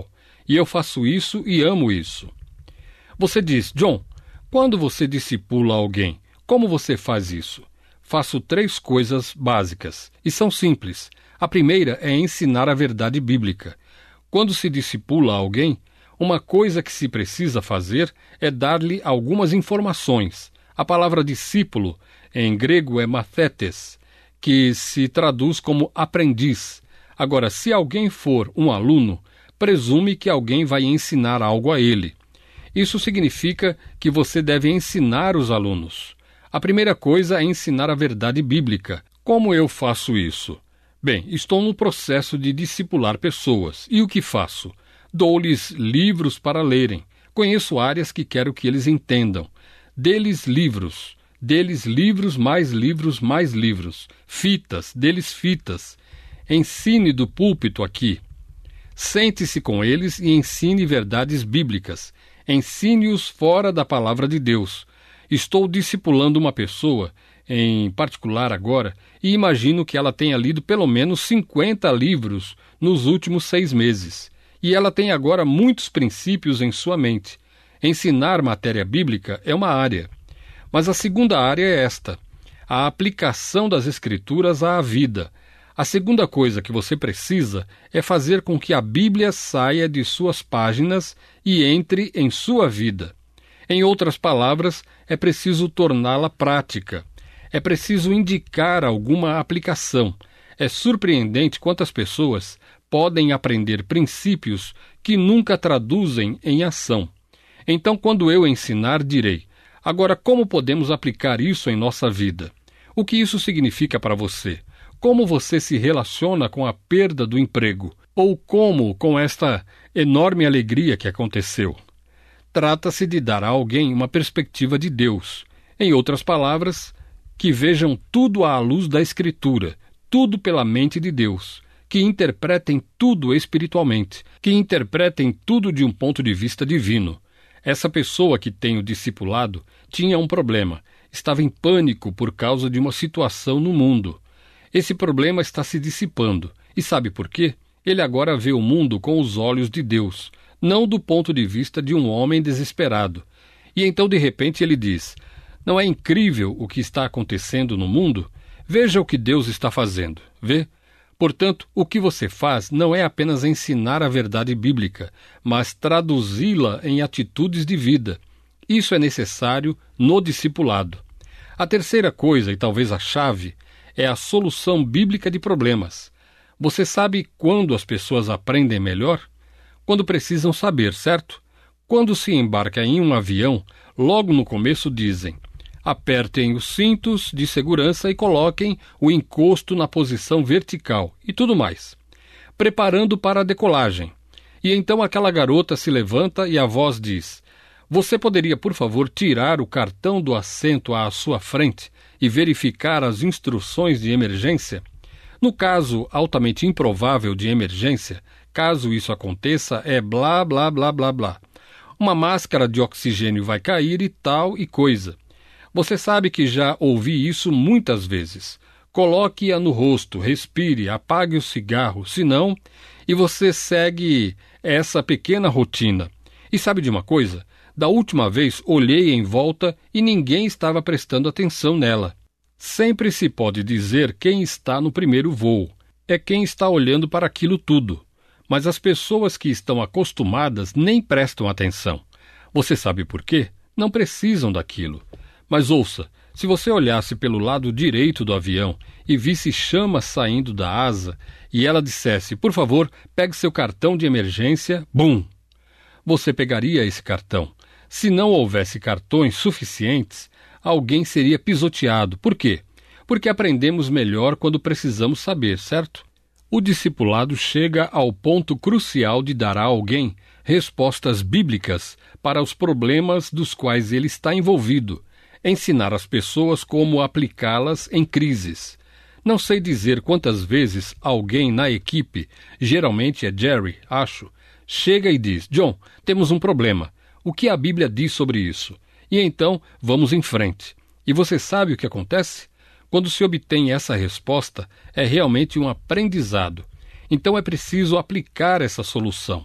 E eu faço isso e amo isso. Você diz, John, quando você discipula alguém, como você faz isso? Faço três coisas básicas, e são simples. A primeira é ensinar a verdade bíblica. Quando se discipula alguém, uma coisa que se precisa fazer é dar-lhe algumas informações. A palavra discípulo, em grego, é mathetes, que se traduz como aprendiz. Agora, se alguém for um aluno, presume que alguém vai ensinar algo a ele. Isso significa que você deve ensinar os alunos. A primeira coisa é ensinar a verdade bíblica. Como eu faço isso? Bem, estou no processo de discipular pessoas. E o que faço? Dou-lhes livros para lerem. Conheço áreas que quero que eles entendam. Dê-lhes livros. Dê-lhes livros, mais livros, mais livros. Fitas, dê-lhes fitas. Ensine do púlpito aqui. Sente-se com eles e ensine verdades bíblicas. Ensine-os fora da palavra de Deus. Estou discipulando uma pessoa, em particular agora, e imagino que ela tenha lido pelo menos cinquenta livros nos últimos seis meses. E ela tem agora muitos princípios em sua mente. Ensinar matéria bíblica é uma área. Mas a segunda área é esta: a aplicação das Escrituras à vida. A segunda coisa que você precisa é fazer com que a Bíblia saia de suas páginas e entre em sua vida. Em outras palavras, é preciso torná-la prática. É preciso indicar alguma aplicação. É surpreendente quantas pessoas podem aprender princípios que nunca traduzem em ação. Então, quando eu ensinar, direi: agora, como podemos aplicar isso em nossa vida? O que isso significa para você? Como você se relaciona com a perda do emprego? Ou como com esta enorme alegria que aconteceu? Trata-se de dar a alguém uma perspectiva de Deus. Em outras palavras, que vejam tudo à luz da Escritura, tudo pela mente de Deus, que interpretem tudo espiritualmente, que interpretem tudo de um ponto de vista divino. Essa pessoa que tenho discipulado tinha um problema, estava em pânico por causa de uma situação no mundo. Esse problema está se dissipando. E sabe por quê? Ele agora vê o mundo com os olhos de Deus, não do ponto de vista de um homem desesperado. E então, de repente, ele diz: não é incrível o que está acontecendo no mundo? Veja o que Deus está fazendo. Vê? Portanto, o que você faz não é apenas ensinar a verdade bíblica, mas traduzi-la em atitudes de vida. Isso é necessário no discipulado. A terceira coisa, e talvez a chave, é a solução bíblica de problemas. Você sabe quando as pessoas aprendem melhor? Quando precisam saber, certo? Quando se embarca em um avião, logo no começo dizem: apertem os cintos de segurança e coloquem o encosto na posição vertical e tudo mais, preparando para a decolagem. E então aquela garota se levanta e a voz diz: você poderia, por favor, tirar o cartão do assento à sua frente e verificar as instruções de emergência? No caso altamente improvável de emergência, caso isso aconteça, é blá, blá, blá, blá, blá. Uma máscara de oxigênio vai cair e tal e coisa. Você sabe que já ouvi isso muitas vezes. Coloque-a no rosto, respire, apague o cigarro, senão... E você segue essa pequena rotina. E sabe de uma coisa? Da última vez olhei em volta e ninguém estava prestando atenção nela. Sempre se pode dizer quem está no primeiro voo. É quem está olhando para aquilo tudo. Mas as pessoas que estão acostumadas nem prestam atenção. Você sabe por quê? Não precisam daquilo. Mas ouça, se você olhasse pelo lado direito do avião e visse chamas saindo da asa e ela dissesse: por favor, pegue seu cartão de emergência, bum! Você pegaria esse cartão. Se não houvesse cartões suficientes, alguém seria pisoteado. Por quê? Porque aprendemos melhor quando precisamos saber, certo? O discipulado chega ao ponto crucial de dar a alguém respostas bíblicas para os problemas dos quais ele está envolvido. Ensinar as pessoas como aplicá-las em crises. Não sei dizer quantas vezes alguém na equipe, geralmente é Jerry, acho, chega e diz: John, temos um problema. O que a Bíblia diz sobre isso? E então, vamos em frente. E você sabe o que acontece? Quando se obtém essa resposta, é realmente um aprendizado. Então é preciso aplicar essa solução.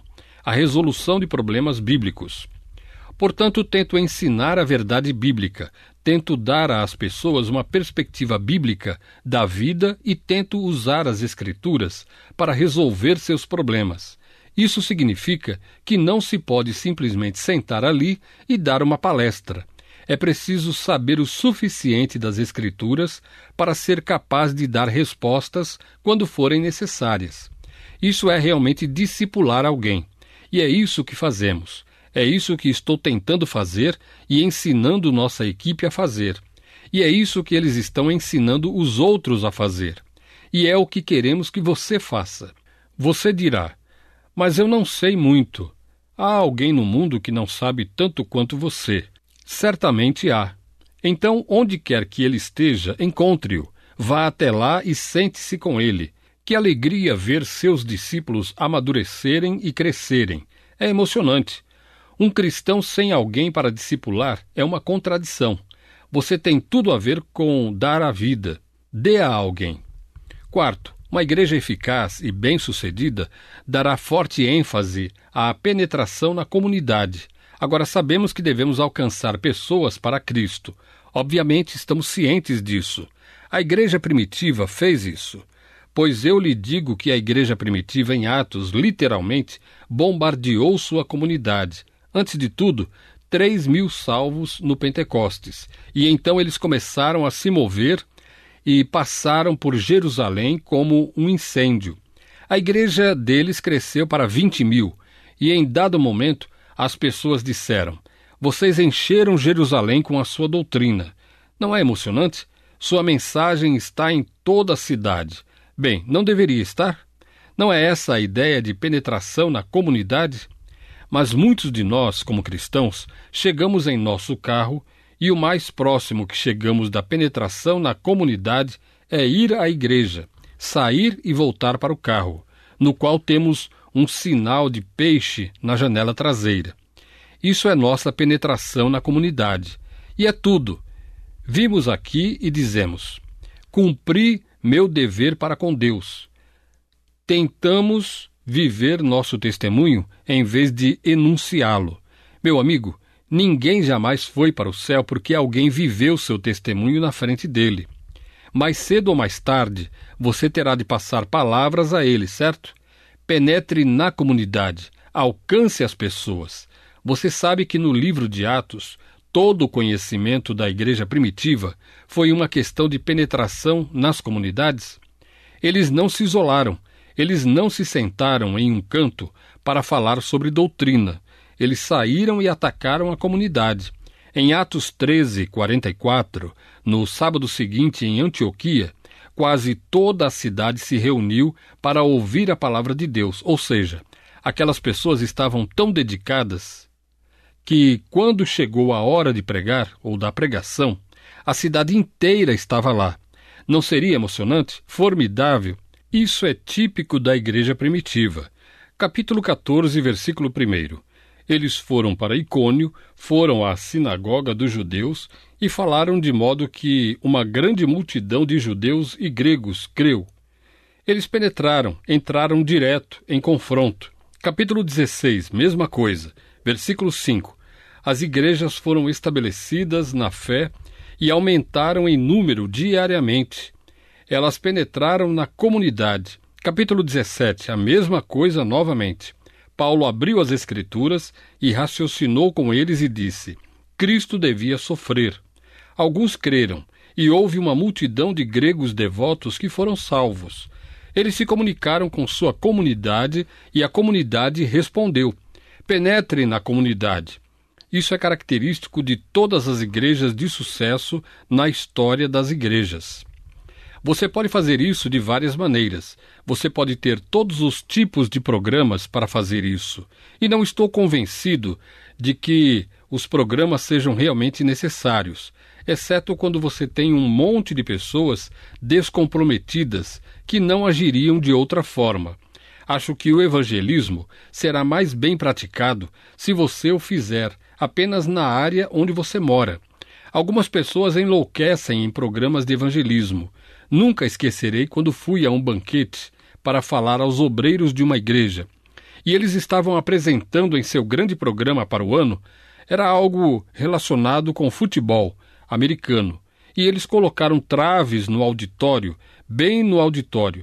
a resolução de problemas bíblicos. Portanto, tento ensinar a verdade bíblica, tento dar às pessoas uma perspectiva bíblica da vida e tento usar as Escrituras para resolver seus problemas. Isso significa que não se pode simplesmente sentar ali e dar uma palestra. É preciso saber o suficiente das Escrituras para ser capaz de dar respostas quando forem necessárias. Isso é realmente discipular alguém. E é isso que fazemos. É isso que estou tentando fazer e ensinando nossa equipe a fazer. E é isso que eles estão ensinando os outros a fazer. E é o que queremos que você faça. Você dirá, mas eu não sei muito. Há alguém no mundo que não sabe tanto quanto você. Certamente há. Então, onde quer que ele esteja, encontre-o. Vá até lá e sente-se com ele. Que alegria ver seus discípulos amadurecerem e crescerem. É emocionante. Um cristão sem alguém para discipular é uma contradição. Você tem tudo a ver com dar a vida. Dê a alguém. Quarto, uma igreja eficaz e bem-sucedida dará forte ênfase à penetração na comunidade. Agora sabemos que devemos alcançar pessoas para Cristo. Obviamente estamos cientes disso. A igreja primitiva fez isso. Pois eu lhe digo que a igreja primitiva em Atos, literalmente, bombardeou sua comunidade. Antes de tudo, três mil salvos no Pentecostes. E então eles começaram a se mover e passaram por Jerusalém como um incêndio. A igreja deles cresceu para vinte mil. E em dado momento, as pessoas disseram, vocês encheram Jerusalém com a sua doutrina. Não é emocionante? Sua mensagem está em toda a cidade. Bem, não deveria estar? Não é essa a ideia de penetração na comunidade? Mas muitos de nós, como cristãos, chegamos em nosso carro e o mais próximo que chegamos da penetração na comunidade é ir à igreja, sair e voltar para o carro, no qual temos um sinal de peixe na janela traseira. Isso é nossa penetração na comunidade. E é tudo. Vimos aqui e dizemos, cumpri meu dever para com Deus. Tentamos viver nosso testemunho em vez de enunciá-lo. Meu amigo, ninguém jamais foi para o céu porque alguém viveu seu testemunho na frente dele. Mais cedo ou mais tarde, você terá de passar palavras a ele, certo? Penetre na comunidade, alcance as pessoas. Você sabe que no livro de Atos, todo o conhecimento da igreja primitiva foi uma questão de penetração nas comunidades? Eles não se isolaram. Eles não se sentaram em um canto para falar sobre doutrina. Eles saíram e atacaram a comunidade. Em Atos treze, quarenta e quatro, no sábado seguinte em Antioquia, quase toda a cidade se reuniu para ouvir a palavra de Deus. Ou seja, aquelas pessoas estavam tão dedicadas que, quando chegou a hora de pregar ou da pregação, a cidade inteira estava lá. Não seria emocionante? Formidável? Isso é típico da igreja primitiva. Capítulo quatorze, versículo primeiro. Eles foram para Icônio, foram à sinagoga dos judeus e falaram de modo que uma grande multidão de judeus e gregos creu. Eles penetraram, entraram direto em confronto. Capítulo dezesseis, mesma coisa. Versículo cinco. As igrejas foram estabelecidas na fé e aumentaram em número diariamente. Elas penetraram na comunidade. Capítulo dezessete, a mesma coisa novamente. Paulo abriu as Escrituras e raciocinou com eles e disse, Cristo devia sofrer. Alguns creram, e houve uma multidão de gregos devotos que foram salvos. Eles se comunicaram com sua comunidade e a comunidade respondeu. Penetre na comunidade. Isso é característico de todas as igrejas de sucesso na história das igrejas. Você pode fazer isso de várias maneiras. Você pode ter todos os tipos de programas para fazer isso. E não estou convencido de que os programas sejam realmente necessários, exceto quando você tem um monte de pessoas descomprometidas que não agiriam de outra forma. Acho que o evangelismo será mais bem praticado se você o fizer apenas na área onde você mora. Algumas pessoas enlouquecem em programas de evangelismo. Nunca esquecerei quando fui a um banquete para falar aos obreiros de uma igreja. e eles estavam apresentando em seu grande programa para o ano, era algo relacionado com futebol americano, e eles colocaram traves no auditório, bem no auditório,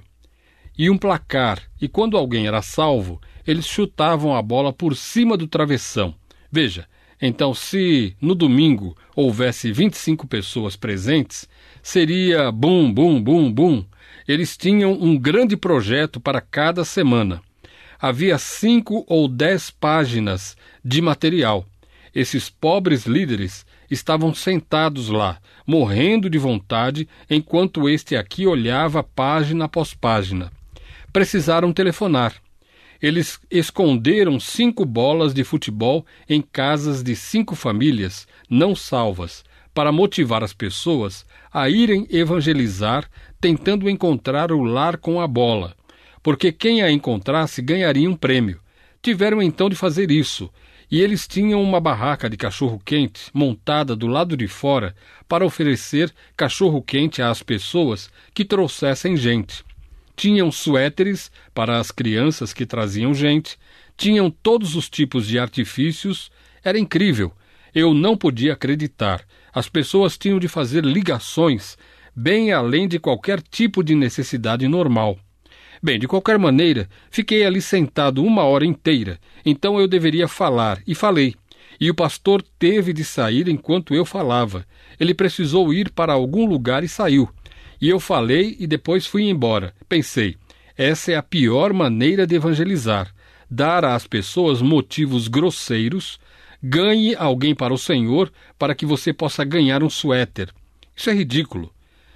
e um placar, e quando alguém era salvo, eles chutavam a bola por cima do travessão. Veja, então se no domingo houvesse vinte e cinco pessoas presentes, seria bum, bum, bum, bum. Eles tinham um grande projeto para cada semana. Havia cinco ou dez páginas de material. Esses pobres líderes estavam sentados lá, morrendo de vontade, enquanto este aqui olhava página após página. Precisaram telefonar. Eles esconderam cinco bolas de futebol em casas de cinco famílias não salvas, para motivar as pessoas a irem evangelizar, tentando encontrar o lar com a bola, porque quem a encontrasse ganharia um prêmio. Tiveram então de fazer isso, e eles tinham uma barraca de cachorro-quente montada do lado de fora para oferecer cachorro-quente às pessoas que trouxessem gente. Tinham suéteres para as crianças que traziam gente, tinham todos os tipos de artifícios. Era incrível. Eu não podia acreditar. As pessoas tinham de fazer ligações bem além de qualquer tipo de necessidade normal. Bem, de qualquer maneira, fiquei ali sentado uma hora inteira, então eu deveria falar, e falei. E o pastor teve de sair enquanto eu falava. Ele precisou ir para algum lugar e saiu. E eu falei e depois fui embora. Pensei, essa é a pior maneira de evangelizar. Dar às pessoas motivos grosseiros. Ganhe alguém para o Senhor para que você possa ganhar um suéter. Isso é ridículo.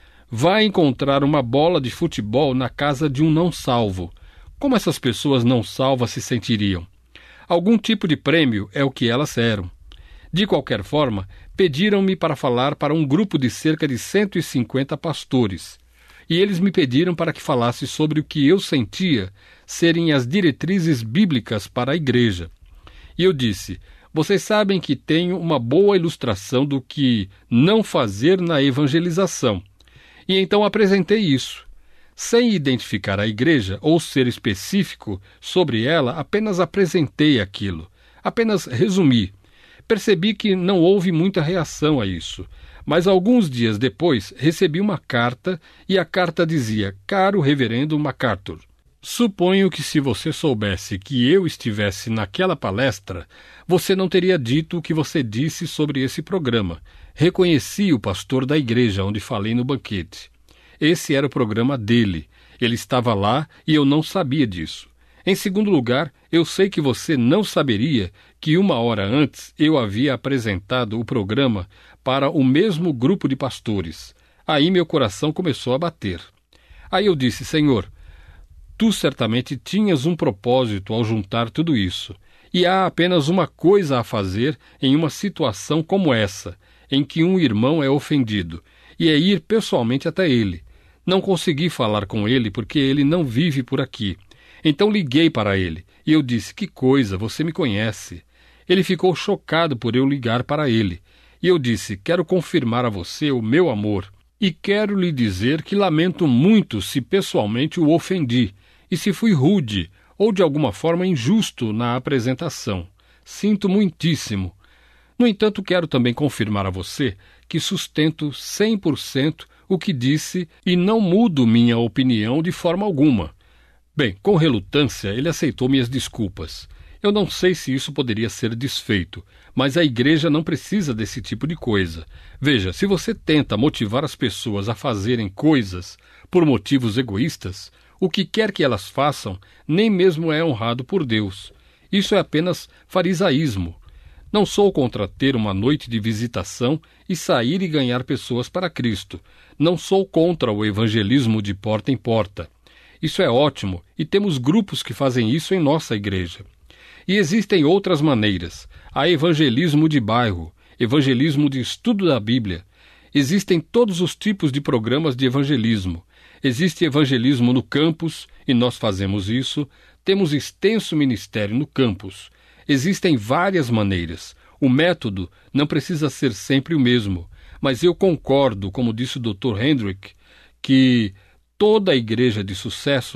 Vá encontrar uma bola de futebol na casa de um não salvo. Como essas pessoas não salvas se sentiriam? Algum tipo de prêmio é o que elas eram. De qualquer forma, pediram-me para falar para um grupo de cerca de cento e cinquenta pastores. E eles me pediram para que falasse sobre o que eu sentia serem as diretrizes bíblicas para a igreja. E eu disse, vocês sabem que tenho uma boa ilustração do que não fazer na evangelização. E então apresentei isso. Sem identificar a igreja ou ser específico sobre ela, apenas apresentei aquilo. Apenas resumi. Percebi que não houve muita reação a isso, mas alguns dias depois recebi uma carta e a carta dizia: Caro Reverendo MacArthur, suponho que se você soubesse que eu estivesse naquela palestra, você não teria dito o que você disse sobre esse programa. Reconheci o pastor da igreja onde falei no banquete. Esse era o programa dele. Ele estava lá e eu não sabia disso. Em segundo lugar, eu sei que você não saberia que uma hora antes eu havia apresentado o programa para o mesmo grupo de pastores. Aí meu coração começou a bater. Aí eu disse, Senhor, tu certamente tinhas um propósito ao juntar tudo isso. E há apenas uma coisa a fazer em uma situação como essa, em que um irmão é ofendido, e é ir pessoalmente até ele. Não consegui falar com ele porque ele não vive por aqui. Então liguei para ele, e eu disse, que coisa, você me conhece. Ele ficou chocado por eu ligar para ele. E eu disse, quero confirmar a você o meu amor, e quero lhe dizer que lamento muito se pessoalmente o ofendi, e se fui rude, ou de alguma forma injusto na apresentação. Sinto muitíssimo. No entanto, quero também confirmar a você que sustento cem por cento o que disse e não mudo minha opinião de forma alguma. Bem, com relutância, ele aceitou minhas desculpas. Eu não sei se isso poderia ser desfeito, mas a igreja não precisa desse tipo de coisa. Veja, se você tenta motivar as pessoas a fazerem coisas por motivos egoístas, o que quer que elas façam nem mesmo é honrado por Deus. Isso é apenas farisaísmo. Não sou contra ter uma noite de visitação e sair e ganhar pessoas para Cristo. Não sou contra o evangelismo de porta em porta. Isso é ótimo e temos grupos que fazem isso em nossa igreja. E existem outras maneiras. Há evangelismo de bairro, evangelismo de estudo da Bíblia. Existem todos os tipos de programas de evangelismo. Existe evangelismo no campus, e nós fazemos isso. Temos extenso ministério no campus. Existem várias maneiras. O método não precisa ser sempre o mesmo. Mas eu concordo, como disse o doutor Hendrick, que toda igreja de sucesso tem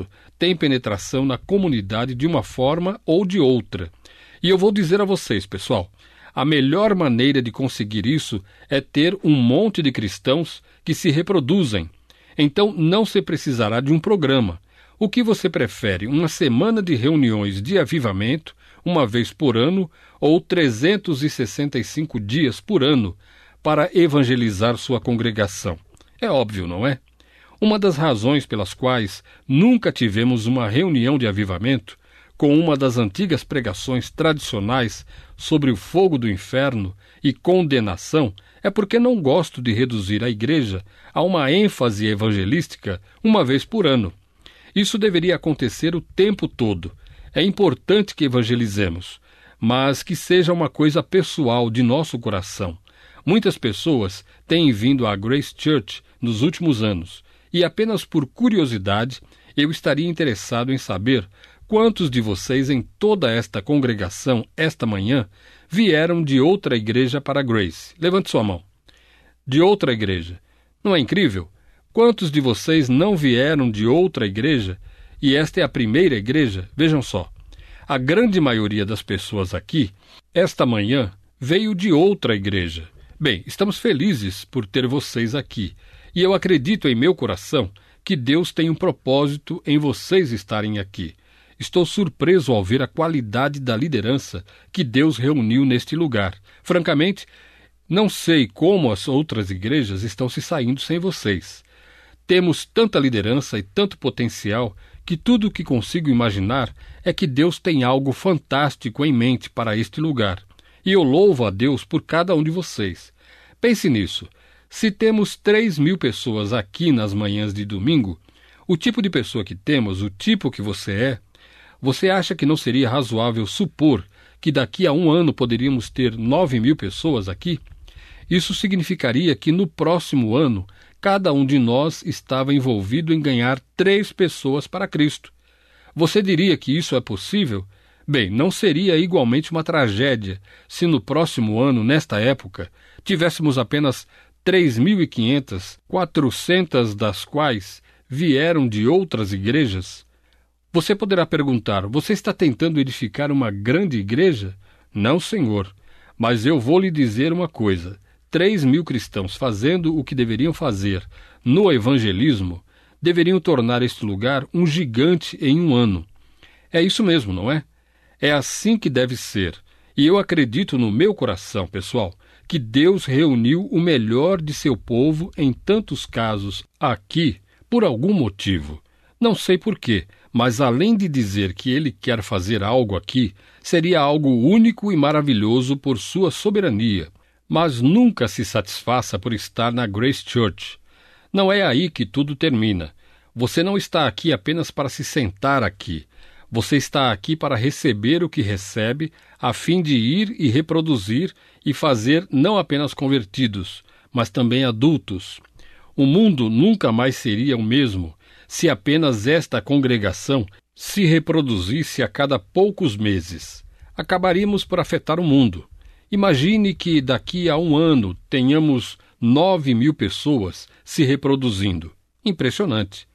tem penetração na comunidade de uma forma ou de outra. E eu vou dizer a vocês, pessoal, a melhor maneira de conseguir isso é ter um monte de cristãos que se reproduzem. Então não se precisará de um programa. O que você prefere, uma semana de reuniões de avivamento, uma vez por ano, ou trezentos e sessenta e cinco dias por ano, para evangelizar sua congregação? É óbvio, não é? Uma das razões pelas quais nunca tivemos uma reunião de avivamento, com uma das antigas pregações tradicionais sobre o fogo do inferno e condenação, é porque não gosto de reduzir a igreja a uma ênfase evangelística uma vez por ano. Isso deveria acontecer o tempo todo. É importante que evangelizemos, mas que seja uma coisa pessoal de nosso coração. Muitas pessoas têm vindo à Grace Church nos últimos anos, e apenas por curiosidade eu estaria interessado em saber quantos de vocês em toda esta congregação, esta manhã, vieram de outra igreja para Grace. Levante sua mão. De outra igreja. Não é incrível? Quantos de vocês não vieram de outra igreja e esta é a primeira igreja? Vejam só. A grande maioria das pessoas aqui, esta manhã, veio de outra igreja. Bem, estamos felizes por ter vocês aqui. E eu acredito em meu coração que Deus tem um propósito em vocês estarem aqui. Estou surpreso ao ver a qualidade da liderança que Deus reuniu neste lugar. Francamente, não sei como as outras igrejas estão se saindo sem vocês. Temos tanta liderança e tanto potencial que tudo o que consigo imaginar é que Deus tem algo fantástico em mente para este lugar. E eu louvo a Deus por cada um de vocês. Pense nisso. Se temos três mil pessoas aqui nas manhãs de domingo, o tipo de pessoa que temos, o tipo que você é, você acha que não seria razoável supor que daqui a um ano poderíamos ter nove mil pessoas aqui? Isso significaria que no próximo ano, cada um de nós estava envolvido em ganhar três pessoas para Cristo. Você diria que isso é possível? Bem, não seria igualmente uma tragédia se no próximo ano, nesta época, tivéssemos apenas três mil e quinhentas, quatrocentas das quais vieram de outras igrejas? Você poderá perguntar, você está tentando edificar uma grande igreja? Não, senhor, mas eu vou lhe dizer uma coisa. Três mil cristãos fazendo o que deveriam fazer no evangelismo deveriam tornar este lugar um gigante em um ano. É isso mesmo, não é? É assim que deve ser. E eu acredito no meu coração, pessoal, que Deus reuniu o melhor de seu povo em tantos casos aqui por algum motivo. Não sei porquê, mas além de dizer que Ele quer fazer algo aqui, seria algo único e maravilhoso por sua soberania. Mas nunca se satisfaça por estar na Grace Church. Não é aí que tudo termina. Você não está aqui apenas para se sentar aqui. Você está aqui para receber o que recebe, a fim de ir e reproduzir e fazer não apenas convertidos, mas também adultos. O mundo nunca mais seria o mesmo se apenas esta congregação se reproduzisse a cada poucos meses. Acabaríamos por afetar o mundo. Imagine que daqui a um ano tenhamos nove mil pessoas se reproduzindo. Impressionante.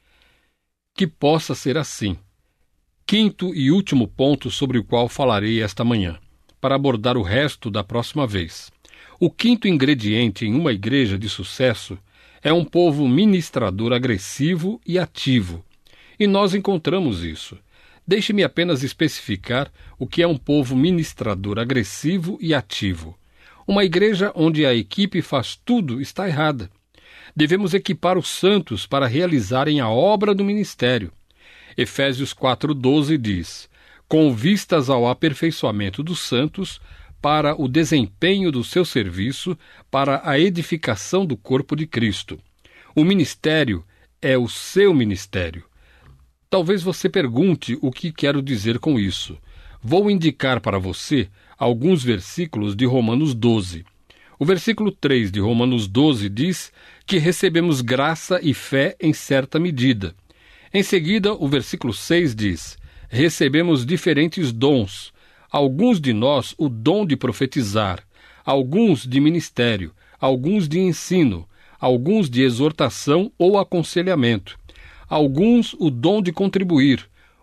Que possa ser assim. Quinto e último ponto sobre o qual falarei esta manhã, para abordar o resto da próxima vez. O quinto ingrediente em uma igreja de sucesso é um povo ministrador agressivo e ativo. E nós encontramos isso. Deixe-me apenas especificar o que é um povo ministrador agressivo e ativo. Uma igreja onde a equipe faz tudo está errada. Devemos equipar os santos para realizarem a obra do ministério. Efésios quatro, doze diz: com vistas ao aperfeiçoamento dos santos, para o desempenho do seu serviço, para a edificação do corpo de Cristo. O ministério é o seu ministério. Talvez você pergunte o que quero dizer com isso. Vou indicar para você alguns versículos de Romanos doze. O versículo três de Romanos doze diz que recebemos graça e fé em certa medida. Em seguida, o versículo seis diz: recebemos diferentes dons, alguns de nós o dom de profetizar, alguns de ministério, alguns de ensino, alguns de exortação ou aconselhamento, alguns o dom de contribuir,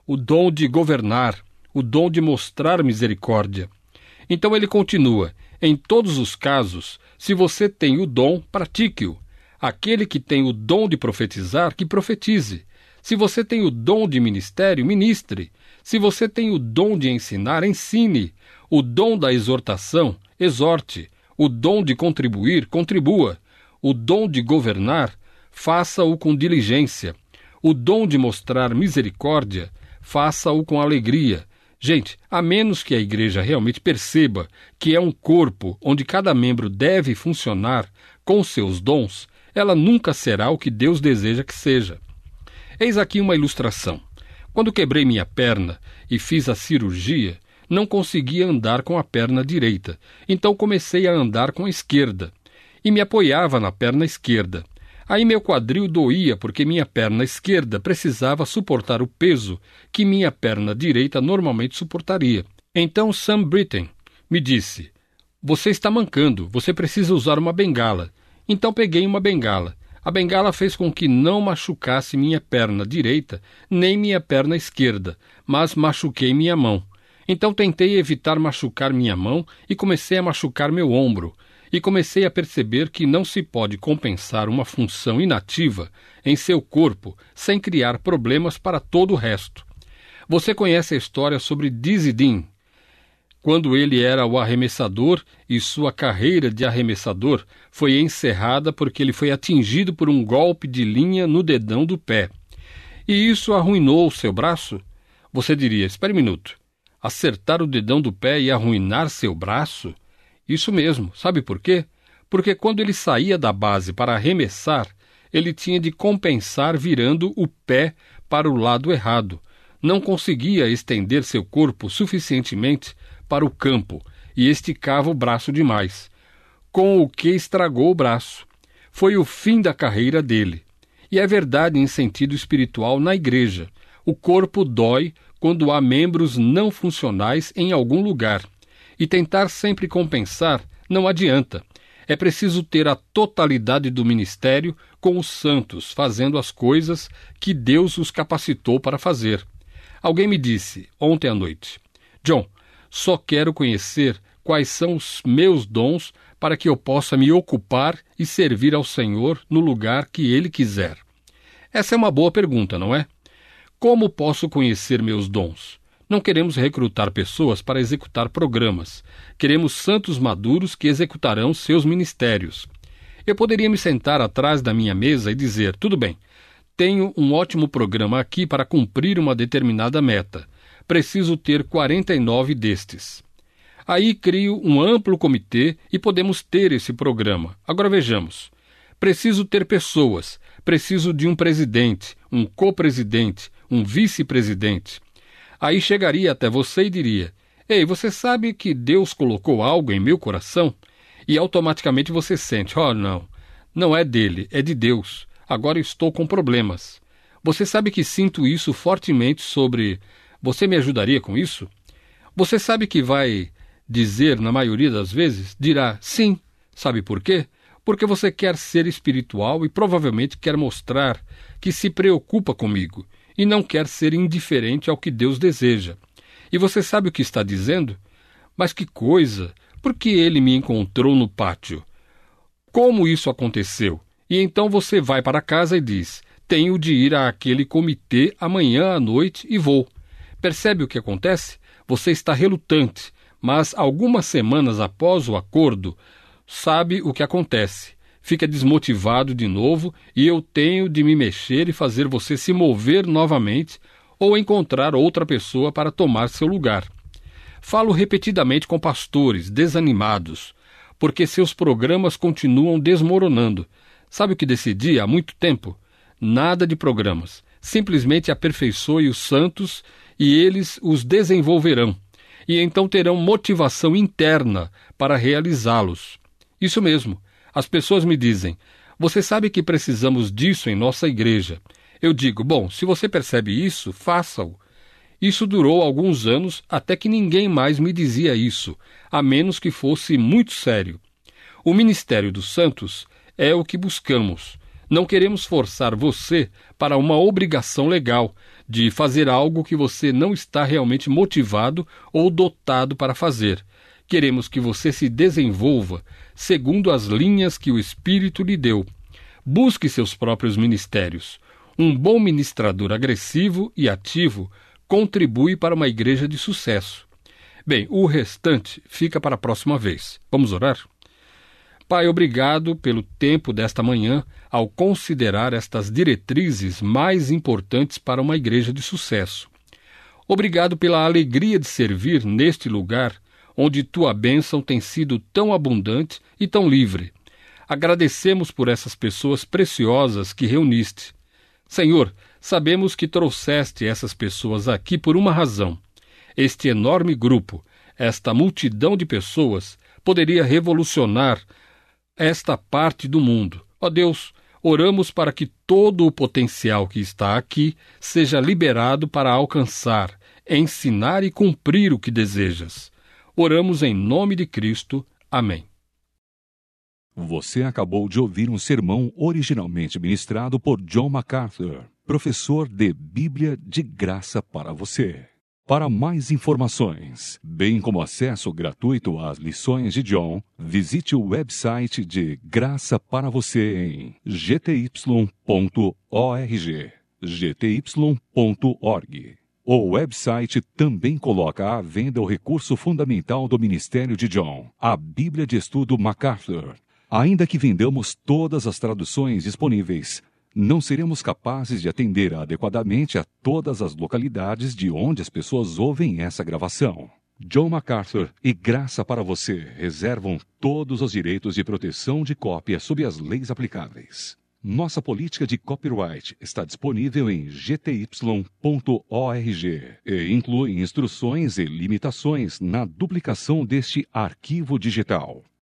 o dom de governar, o dom de mostrar misericórdia. Então ele continua: em todos os casos, se você tem o dom, pratique-o. Aquele que tem o dom de profetizar, que profetize. Se você tem o dom de ministério, ministre. Se você tem o dom de ensinar, ensine. O dom da exortação, exorte. O dom de contribuir, contribua. O dom de governar, faça-o com diligência. O dom de mostrar misericórdia, faça-o com alegria. Gente, a menos que a igreja realmente perceba que é um corpo onde cada membro deve funcionar com seus dons, ela nunca será o que Deus deseja que seja. Eis aqui uma ilustração. Quando quebrei minha perna e fiz a cirurgia, não conseguia andar com a perna direita, então comecei a andar com a esquerda e me apoiava na perna esquerda. Aí meu quadril doía porque minha perna esquerda precisava suportar o peso que minha perna direita normalmente suportaria. Então Sam Britton me disse: você está mancando, você precisa usar uma bengala. Então peguei uma bengala. A bengala fez com que não machucasse minha perna direita nem minha perna esquerda, mas machuquei minha mão. Então tentei evitar machucar minha mão e comecei a machucar meu ombro. E comecei a perceber que não se pode compensar uma função inativa em seu corpo sem criar problemas para todo o resto. Você conhece a história sobre Dizzy Dean, quando ele era o arremessador e sua carreira de arremessador foi encerrada porque ele foi atingido por um golpe de linha no dedão do pé. E isso arruinou o seu braço? Você diria: espere um minuto, acertar o dedão do pé e arruinar seu braço? Isso mesmo, sabe por quê? Porque quando ele saía da base para arremessar, ele tinha de compensar virando o pé para o lado errado. Não conseguia estender seu corpo suficientemente para o campo e esticava o braço demais, com o que estragou o braço. Foi o fim da carreira dele. E é verdade em sentido espiritual na igreja. O corpo dói quando há membros não funcionais em algum lugar. E tentar sempre compensar não adianta. É preciso ter a totalidade do ministério com os santos, fazendo as coisas que Deus os capacitou para fazer. Alguém me disse ontem à noite: John, só quero conhecer quais são os meus dons para que eu possa me ocupar e servir ao Senhor no lugar que Ele quiser. Essa é uma boa pergunta, não é? Como posso conhecer meus dons? Não queremos recrutar pessoas para executar programas. Queremos santos maduros que executarão seus ministérios. Eu poderia me sentar atrás da minha mesa e dizer: tudo bem, tenho um ótimo programa aqui para cumprir uma determinada meta. Preciso ter quarenta e nove destes. Aí crio um amplo comitê e podemos ter esse programa. Agora vejamos. Preciso ter pessoas. Preciso de um presidente, um co-presidente, um vice-presidente. Aí chegaria até você e diria: ei, você sabe que Deus colocou algo em meu coração? E automaticamente você sente: oh, não, não é dele, é de Deus. Agora estou com problemas. Você sabe que sinto isso fortemente sobre... Você me ajudaria com isso? Você sabe que vai dizer, na maioria das vezes, dirá sim. Sabe por quê? Porque você quer ser espiritual e provavelmente quer mostrar que se preocupa comigo e não quer ser indiferente ao que Deus deseja. E você sabe o que está dizendo? Mas que coisa! Por que ele me encontrou no pátio? Como isso aconteceu? E então você vai para casa e diz: tenho de ir àquele comitê amanhã à noite e vou. Percebe o que acontece? Você está relutante, mas algumas semanas após o acordo, sabe o que acontece. Fica desmotivado de novo e eu tenho de me mexer e fazer você se mover novamente ou encontrar outra pessoa para tomar seu lugar. Falo repetidamente com pastores desanimados, porque seus programas continuam desmoronando. Sabe o que decidi há muito tempo? Nada de programas. Simplesmente aperfeiçoe os santos e eles os desenvolverão. E então terão motivação interna para realizá-los. Isso mesmo. As pessoas me dizem: você sabe que precisamos disso em nossa igreja. Eu digo: bom, se você percebe isso, faça-o. Isso durou alguns anos até que ninguém mais me dizia isso, a menos que fosse muito sério. O ministério dos santos é o que buscamos. Não queremos forçar você para uma obrigação legal de fazer algo que você não está realmente motivado ou dotado para fazer. Queremos que você se desenvolva segundo as linhas que o Espírito lhe deu. Busque seus próprios ministérios. Um bom ministrador agressivo e ativo contribui para uma igreja de sucesso. Bem, o restante fica para a próxima vez. Vamos orar? Pai, obrigado pelo tempo desta manhã ao considerar estas diretrizes mais importantes para uma igreja de sucesso. Obrigado pela alegria de servir neste lugar onde tua bênção tem sido tão abundante e tão livre. Agradecemos por essas pessoas preciosas que reuniste. Senhor, sabemos que trouxeste essas pessoas aqui por uma razão. Este enorme grupo, esta multidão de pessoas, poderia revolucionar esta parte do mundo. Ó Deus, oramos para que todo o potencial que está aqui seja liberado para alcançar, ensinar e cumprir o que desejas. Oramos em nome de Cristo. Amém. Você acabou de ouvir um sermão originalmente ministrado por John MacArthur, professor de Bíblia de graça para você. Para mais informações, bem como acesso gratuito às lições de John, visite o website de Graça para Você em g t y ponto org. g t y ponto org. O website também coloca à venda o recurso fundamental do ministério de John, a Bíblia de Estudo MacArthur. Ainda que vendamos todas as traduções disponíveis, não seremos capazes de atender adequadamente a todas as localidades de onde as pessoas ouvem essa gravação. John MacArthur e Graça para Você reservam todos os direitos de proteção de cópia sob as leis aplicáveis. Nossa política de copyright está disponível em g t y ponto org e inclui instruções e limitações na duplicação deste arquivo digital.